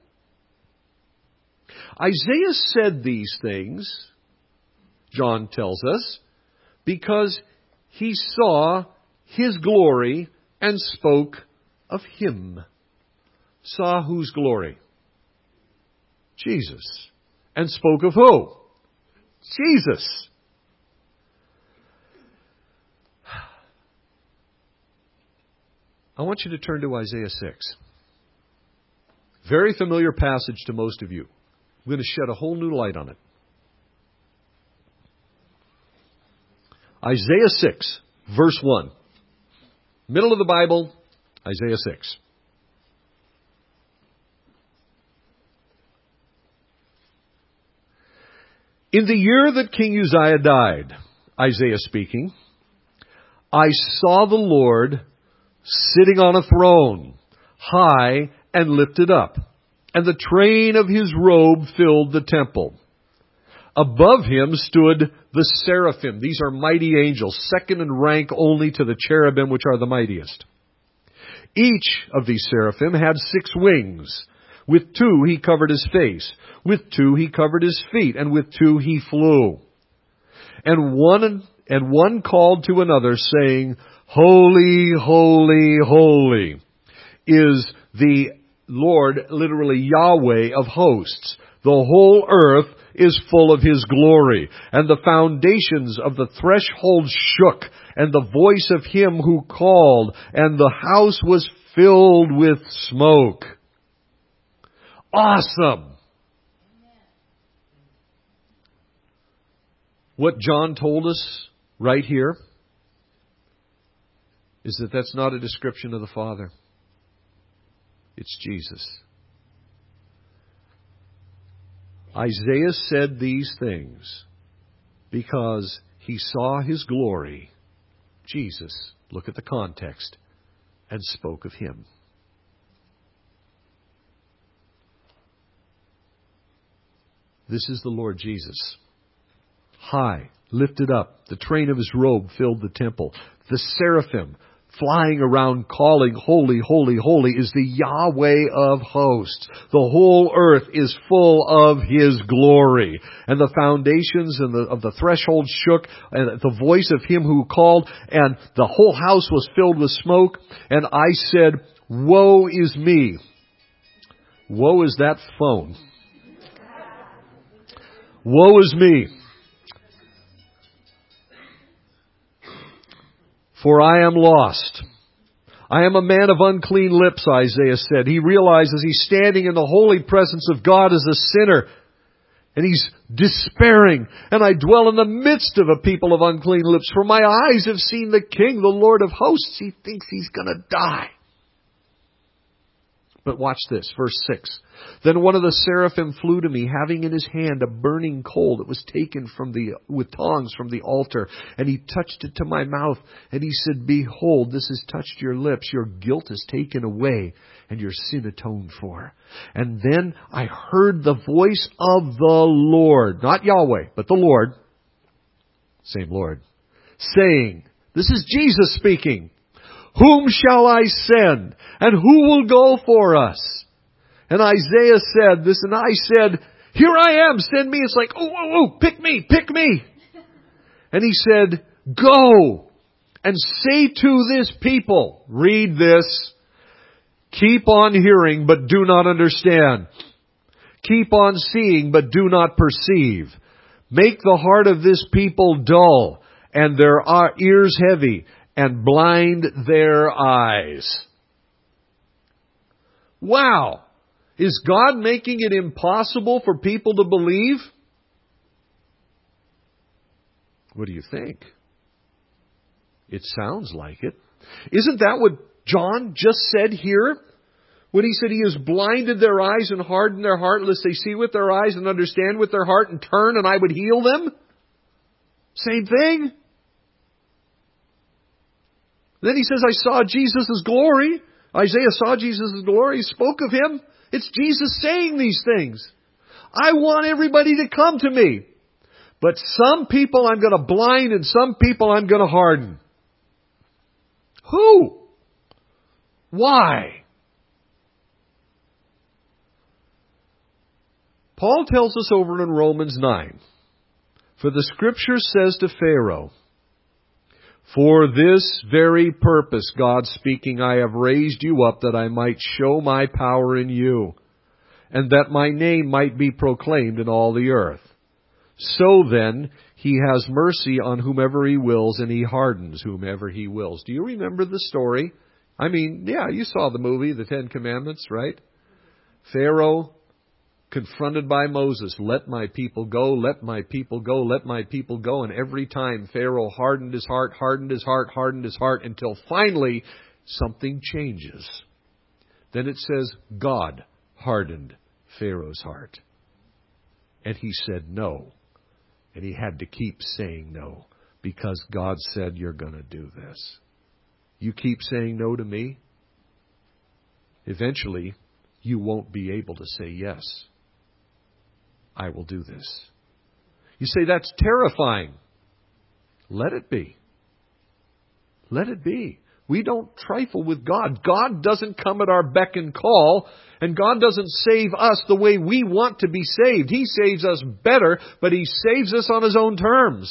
Isaiah said these things, John tells us, because he saw His glory and spoke of Him. Saw whose glory? Jesus. And spoke of who? Jesus. I want you to turn to Isaiah six. Very familiar passage to most of you. I'm going to shed a whole new light on it. Isaiah six, verse one. Middle of the Bible, Isaiah six. In the year that King Uzziah died, Isaiah speaking, I saw the Lord sitting on a throne, high and lifted up, and the train of His robe filled the temple. Above Him stood the seraphim. These are mighty angels, second in rank only to the cherubim, which are the mightiest. Each of these seraphim had six wings. With two he covered his face. With two he covered his feet. And with two he flew. And one, and one called to another, saying, Holy, holy, holy is the Lord, literally Yahweh of hosts. The whole earth is full of His glory. And the foundations of the threshold shook, and the voice of Him who called, and the house was filled with smoke. Awesome! What John told us right here is that that's not a description of the Father. It's Jesus. Isaiah said these things because he saw His glory, Jesus, look at the context, and spoke of Him. This is the Lord Jesus. High, lifted up, the train of His robe filled the temple. The seraphim flying around calling, Holy, holy, holy is the Yahweh of hosts. The whole earth is full of His glory. And the foundations and the, of the threshold shook, and the voice of Him who called, and the whole house was filled with smoke. And I said, Woe is me. Woe is that phone. Woe is me. For I am lost. I am a man of unclean lips, Isaiah said. He realizes he's standing in the holy presence of God as a sinner. And he's despairing. And I dwell in the midst of a people of unclean lips. For my eyes have seen the King, the Lord of hosts. He thinks he's going to die. But watch this, verse six. Then one of the seraphim flew to me, having in his hand a burning coal that was taken from the with tongs from the altar. And he touched it to my mouth. And he said, Behold, this has touched your lips. Your guilt is taken away, and your sin atoned for. And then I heard the voice of the Lord, not Yahweh, but the Lord, same Lord, saying, this is Jesus speaking, Whom shall I send? And who will go for us? And Isaiah said this, and I said, Here I am, send me. It's like, oh, oh, oh, pick me, pick me. And he said, Go and say to this people, read this, keep on hearing, but do not understand. Keep on seeing, but do not perceive. Make the heart of this people dull, and their ears heavy, and blind their eyes. Wow! Is God making it impossible for people to believe? What do you think? It sounds like it. Isn't that what John just said here? When he said He has blinded their eyes and hardened their heart, lest they see with their eyes and understand with their heart and turn and I would heal them? Same thing. Then he says, I saw Jesus' glory. Isaiah saw Jesus' glory. He spoke of Him. It's Jesus saying these things. I want everybody to come to me. But some people I'm going to blind and some people I'm going to harden. Who? Why? Paul tells us over in Romans nine, For the Scripture says to Pharaoh, For this very purpose, God speaking, I have raised you up that I might show my power in you, and that my name might be proclaimed in all the earth. So then, He has mercy on whomever He wills, and He hardens whomever He wills. Do you remember the story? I mean, yeah, you saw the movie, The Ten Commandments, right? Pharaoh, confronted by Moses, let my people go, let my people go, let my people go. And every time Pharaoh hardened his heart, hardened his heart, hardened his heart, until finally something changes. Then it says God hardened Pharaoh's heart. And he said no. And he had to keep saying no, because God said, you're going to do this. You keep saying no to me, eventually you won't be able to say yes. I will do this. You say, that's terrifying. Let it be. Let it be. We don't trifle with God. God doesn't come at our beck and call, and God doesn't save us the way we want to be saved. He saves us better, but He saves us on His own terms.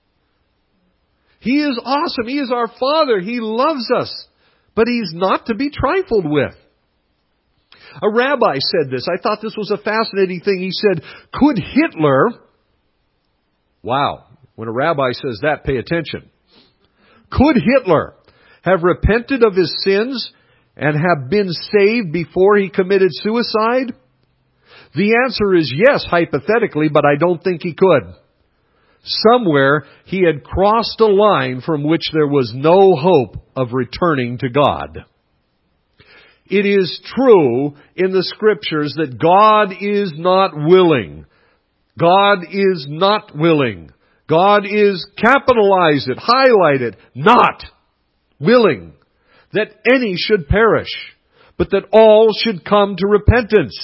He is awesome. He is our Father. He loves us, but He's not to be trifled with. A rabbi said this. I thought this was a fascinating thing. He said, could Hitler... Wow. When a rabbi says that, pay attention. Could Hitler have repented of his sins and have been saved before he committed suicide? The answer is yes, hypothetically, but I don't think he could. Somewhere he had crossed a line from which there was no hope of returning to God. It is true in the Scriptures that God is not willing. God is not willing. God is, capitalize it, highlight it, not willing that any should perish, but that all should come to repentance.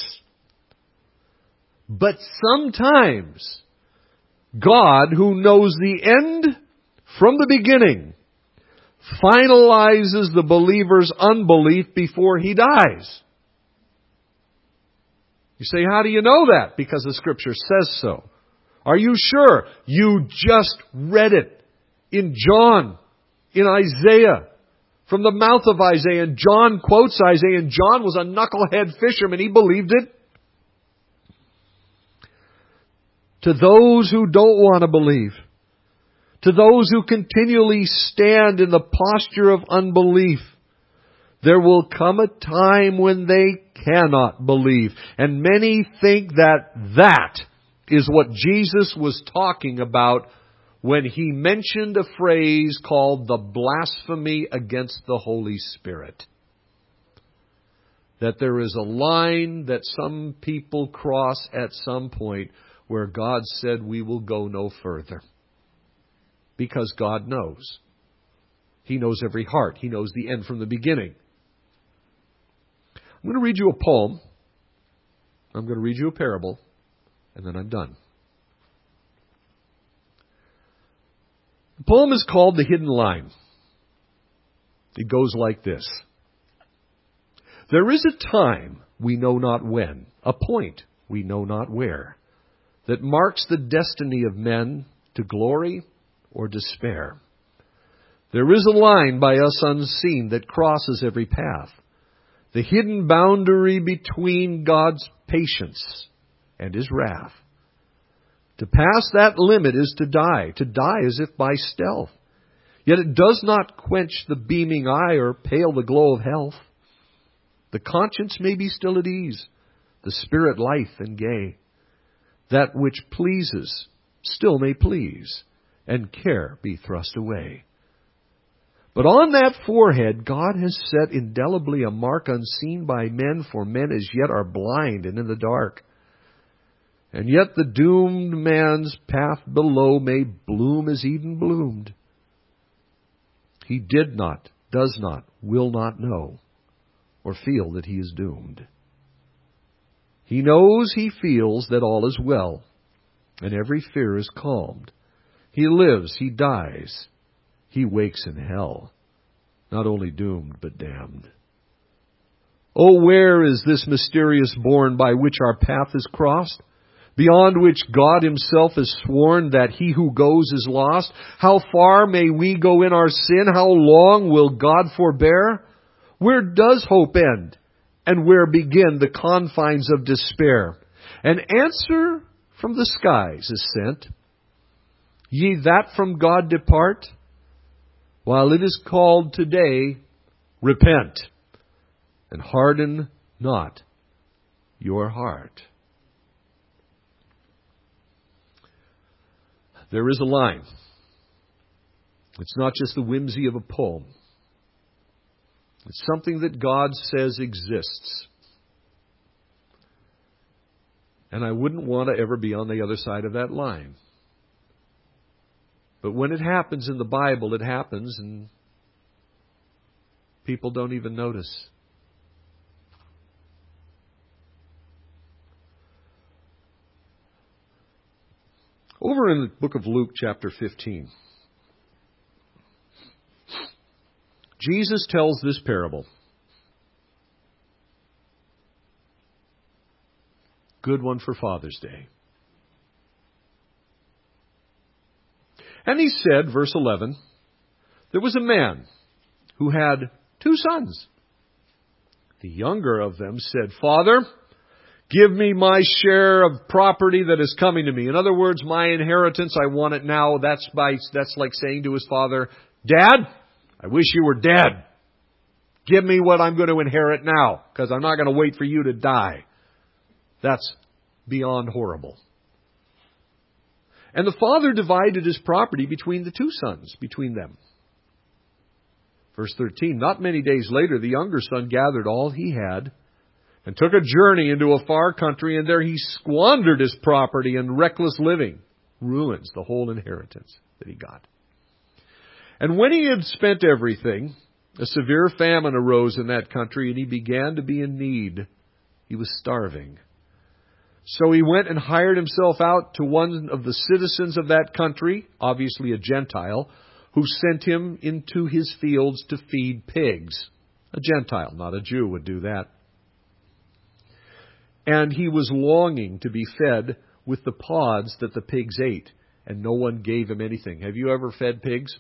But sometimes God, who knows the end from the beginning, finalizes the believer's unbelief before he dies. You say, how do you know that? Because the Scripture says so. Are you sure? You just read it in John, in Isaiah, from the mouth of Isaiah. And John quotes Isaiah, and John was a knucklehead fisherman. He believed it. To those who don't want to believe, to those who continually stand in the posture of unbelief, there will come a time when they cannot believe. And many think that that is what Jesus was talking about when He mentioned a phrase called the blasphemy against the Holy Spirit. That there is a line that some people cross at some point where God said we will go no further. Because God knows. He knows every heart. He knows the end from the beginning. I'm going to read you a poem. I'm going to read you a parable. And then I'm done. The poem is called The Hidden Line. It goes like this. There is a time, we know not when, a point, we know not where, that marks the destiny of men to glory or despair. There is a line by us unseen that crosses every path, the hidden boundary between God's patience and His wrath. To pass that limit is to die, to die as if by stealth. Yet it does not quench the beaming eye or pale the glow of health. The conscience may be still at ease, the spirit lithe and gay. That which pleases still may please, and care be thrust away. But on that forehead God has set indelibly a mark unseen by men, for men as yet are blind and in the dark. And yet the doomed man's path below may bloom as Eden bloomed. He did not, does not, will not know, or feel that he is doomed. He knows, he feels that all is well, and every fear is calmed. He lives, he dies, he wakes in hell, not only doomed, but damned. Oh, where is this mysterious bourne by which our path is crossed? Beyond which God Himself has sworn that he who goes is lost? How far may we go in our sin? How long will God forbear? Where does hope end? And where begin the confines of despair? An answer from the skies is sent. Ye that from God depart, while it is called today, repent, and harden not your heart. There is a line. It's not just the whimsy of a poem. It's something that God says exists. And I wouldn't want to ever be on the other side of that line. But when it happens in the Bible, it happens and people don't even notice. Over in the book of Luke, chapter fifteen, Jesus tells this parable. Good one for Father's Day. And he said, verse eleven, there was a man who had two sons. The younger of them said, Father, give me my share of property that is coming to me. In other words, my inheritance, I want it now. That's by, that's like saying to his father, Dad, I wish you were dead. Give me what I'm going to inherit now, because I'm not going to wait for you to die. That's beyond horrible. And the father divided his property between the two sons, between them. Verse thirteen, not many days later, the younger son gathered all he had and took a journey into a far country, and there he squandered his property in reckless living. Ruins the whole inheritance that he got. And when he had spent everything, a severe famine arose in that country, and he began to be in need. He was starving. So he went and hired himself out to one of the citizens of that country, obviously a Gentile, who sent him into his fields to feed pigs. A Gentile, not a Jew, would do that. And he was longing to be fed with the pods that the pigs ate, and no one gave him anything. Have you ever fed pigs?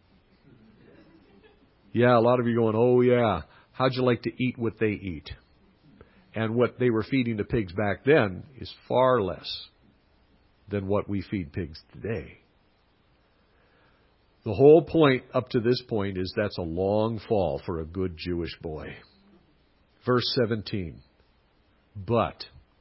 Yeah, a lot of you are going, oh yeah, how'd you like to eat what they eat? And what they were feeding the pigs back then is far less than what we feed pigs today. The whole point up to this point is that's a long fall for a good Jewish boy. Verse seventeen. But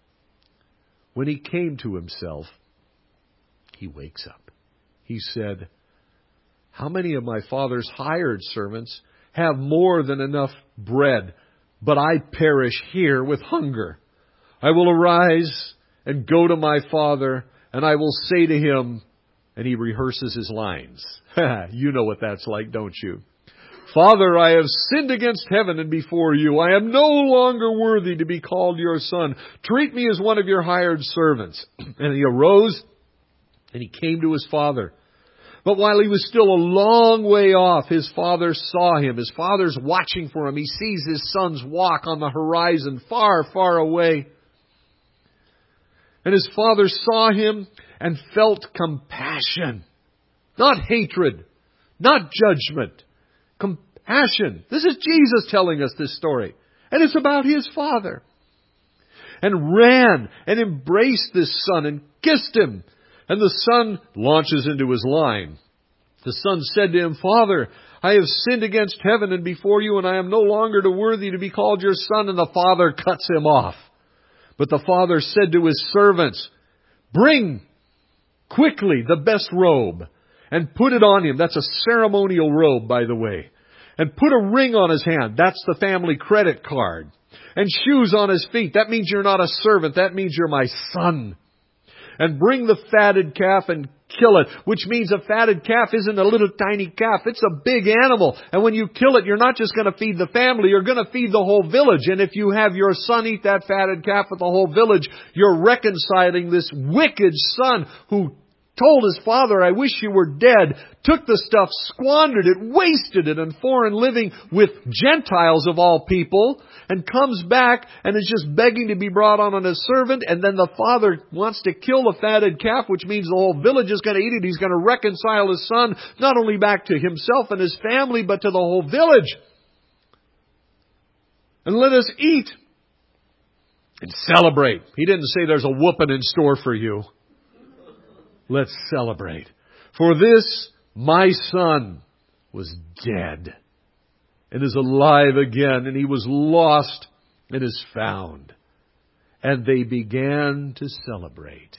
when he came to himself, he wakes up. He said, how many of my father's hired servants have more than enough bread, but I perish here with hunger? I will arise and go to my father, and I will say to him, and he rehearses his lines. You know what that's like, don't you? Father, I have sinned against heaven and before you. I am no longer worthy to be called your son. Treat me as one of your hired servants. And he arose and he came to his father. But while he was still a long way off, his father saw him. His father's watching for him. He sees his son's walk on the horizon far, far away. And his father saw him and felt compassion. Not hatred. Not judgment. Compassion. This is Jesus telling us this story. And it's about his father. And ran and embraced this son and kissed him. And the son launches into his line. The son said to him, Father, I have sinned against heaven and before you, and I am no longer worthy to be called your son. And the father cuts him off. But the father said to his servants, bring quickly the best robe and put it on him. That's a ceremonial robe, by the way. And put a ring on his hand. That's the family credit card. And shoes on his feet. That means you're not a servant. That means you're my son. And bring the fatted calf and kill it. Which means a fatted calf isn't a little tiny calf. It's a big animal. And when you kill it, you're not just going to feed the family. You're going to feed the whole village. And if you have your son eat that fatted calf with the whole village, you're reconciling this wicked son who told his father, I wish you were dead, took the stuff, squandered it, wasted it on foreign living with Gentiles of all people, and comes back and is just begging to be brought on as a servant, and then the father wants to kill the fatted calf, which means the whole village is going to eat it. He's going to reconcile his son, not only back to himself and his family, but to the whole village. And let us eat and celebrate. He didn't say there's a whooping in store for you. Let's celebrate. For this, my son was dead and is alive again, and he was lost and is found. And they began to celebrate.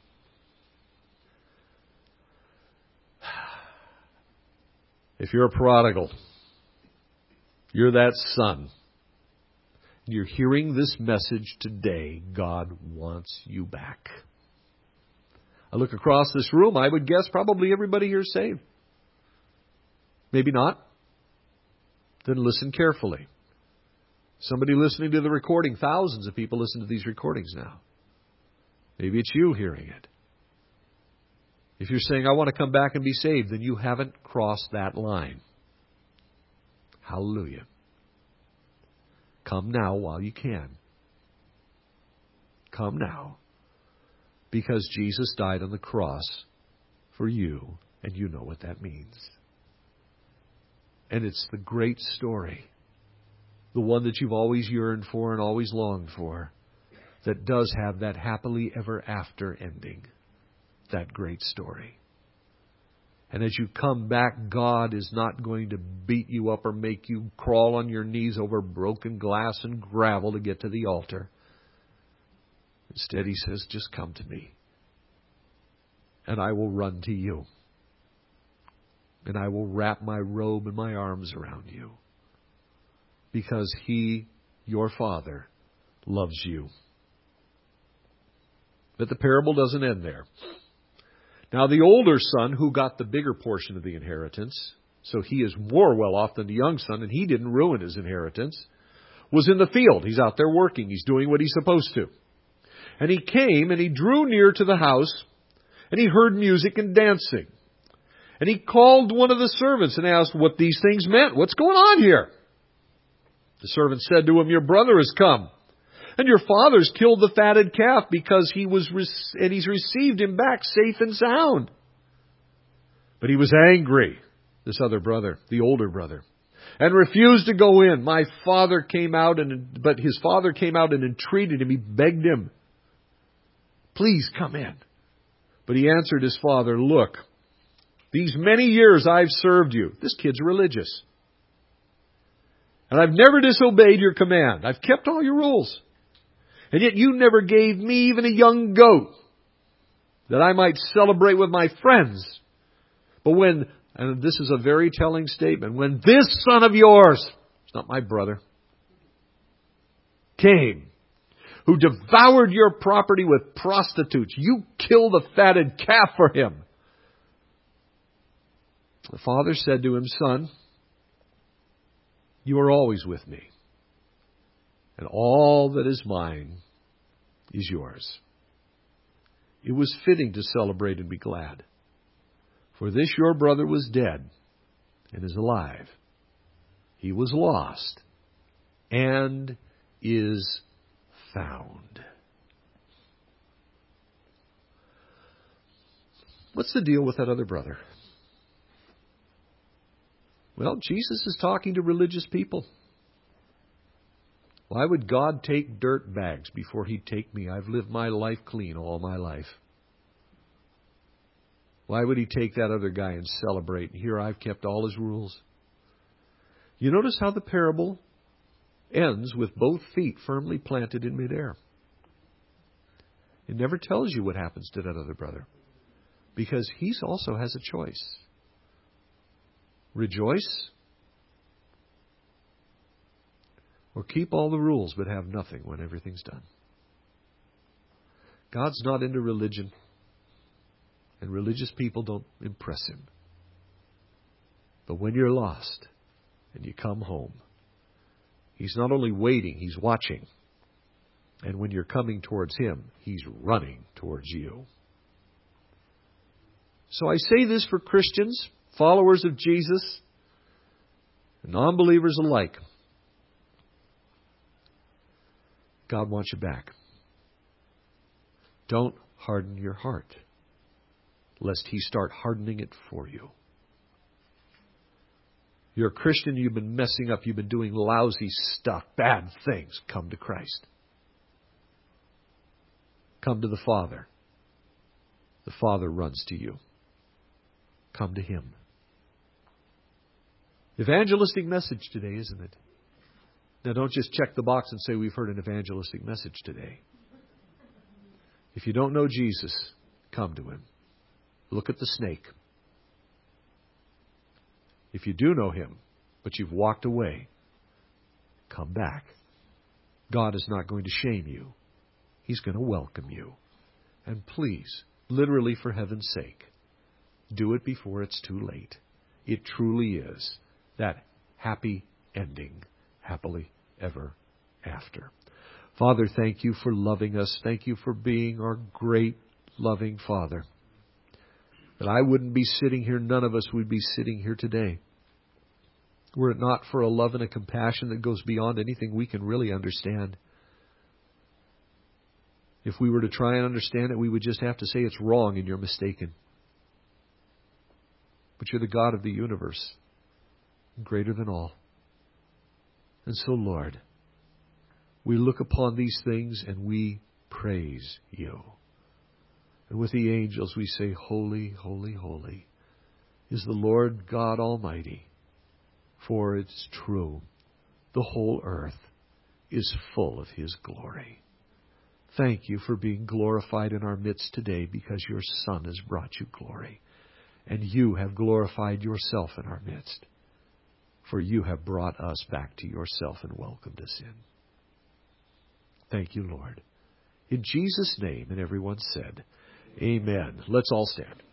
If you're a prodigal, you're that son. You're hearing this message today. God wants you back. I look across this room, I would guess probably everybody here is saved. Maybe not. Then listen carefully. Somebody listening to the recording, thousands of people listen to these recordings now. Maybe it's you hearing it. If you're saying, I want to come back and be saved, then you haven't crossed that line. Hallelujah. Come now while you can. Come now. Because Jesus died on the cross for you, and you know what that means. And it's the great story, the one that you've always yearned for and always longed for, that does have that happily ever after ending. That great story. And as you come back, God is not going to beat you up or make you crawl on your knees over broken glass and gravel to get to the altar. Instead, He says, just come to me, and I will run to you. And I will wrap my robe and my arms around you. Because He, your Father, loves you. But the parable doesn't end there. Now the older son, who got the bigger portion of the inheritance, so he is more well off than the young son, and he didn't ruin his inheritance, was in the field. He's out there working. He's doing what he's supposed to. And he came and he drew near to the house, and he heard music and dancing. And he called one of the servants and asked what these things meant. What's going on here? The servant said to him, your brother has come, and your father's killed the fatted calf because he was, and he's received him back safe and sound. But he was angry, this other brother, the older brother, and refused to go in. My father came out, and but his father came out and entreated him. He begged him, please come in. But he answered his father, look, these many years I've served you. This kid's religious. And I've never disobeyed your command. I've kept all your rules. And yet you never gave me even a young goat that I might celebrate with my friends. But when, and this is a very telling statement, when this son of yours, it's not my brother, came, who devoured your property with prostitutes, you killed a fatted calf for him. The father said to him, son, you are always with me, and all that is mine is yours. It was fitting to celebrate and be glad. For this your brother was dead and is alive. He was lost and is found. What's the deal with that other brother? Well, Jesus is talking to religious people. Why would God take dirt bags before He'd take me? I've lived my life clean all my life. Why would He take that other guy and celebrate? Here I've kept all His rules. You notice how the parable ends with both feet firmly planted in midair. It never tells you what happens to that other brother, because he also has a choice. Rejoice, or keep all the rules but have nothing when everything's done. God's not into religion, and religious people don't impress Him. But when you're lost and you come home, He's not only waiting, He's watching. And when you're coming towards Him, He's running towards you. So I say this for Christians, followers of Jesus, and non-believers alike. God wants you back. Don't harden your heart, lest He start hardening it for you. You're a Christian, you've been messing up, you've been doing lousy stuff, bad things. Come to Christ. Come to the Father. The Father runs to you. Come to Him. Evangelistic message today, isn't it? Now don't just check the box and say we've heard an evangelistic message today. If you don't know Jesus, come to Him. Look at the snake. If you do know Him, but you've walked away, come back. God is not going to shame you. He's going to welcome you. And please, literally for heaven's sake, do it before it's too late. It truly is that happy ending, happily ever after. Father, thank You for loving us. Thank You for being our great, loving Father. That I wouldn't be sitting here, none of us would be sitting here today Were it not for a love and a compassion that goes beyond anything we can really understand. If we were to try and understand it, we would just have to say it's wrong and you're mistaken. But you're the God of the universe, greater than all. And so, Lord, we look upon these things and we praise you. And with the angels we say, Holy, holy, holy is the Lord God Almighty. For it's true, the whole earth is full of His glory. Thank you for being glorified in our midst today, because your Son has brought you glory. And you have glorified yourself in our midst, for you have brought us back to yourself and welcomed us in. Thank you, Lord. In Jesus' name, and everyone said, Amen. Let's all stand.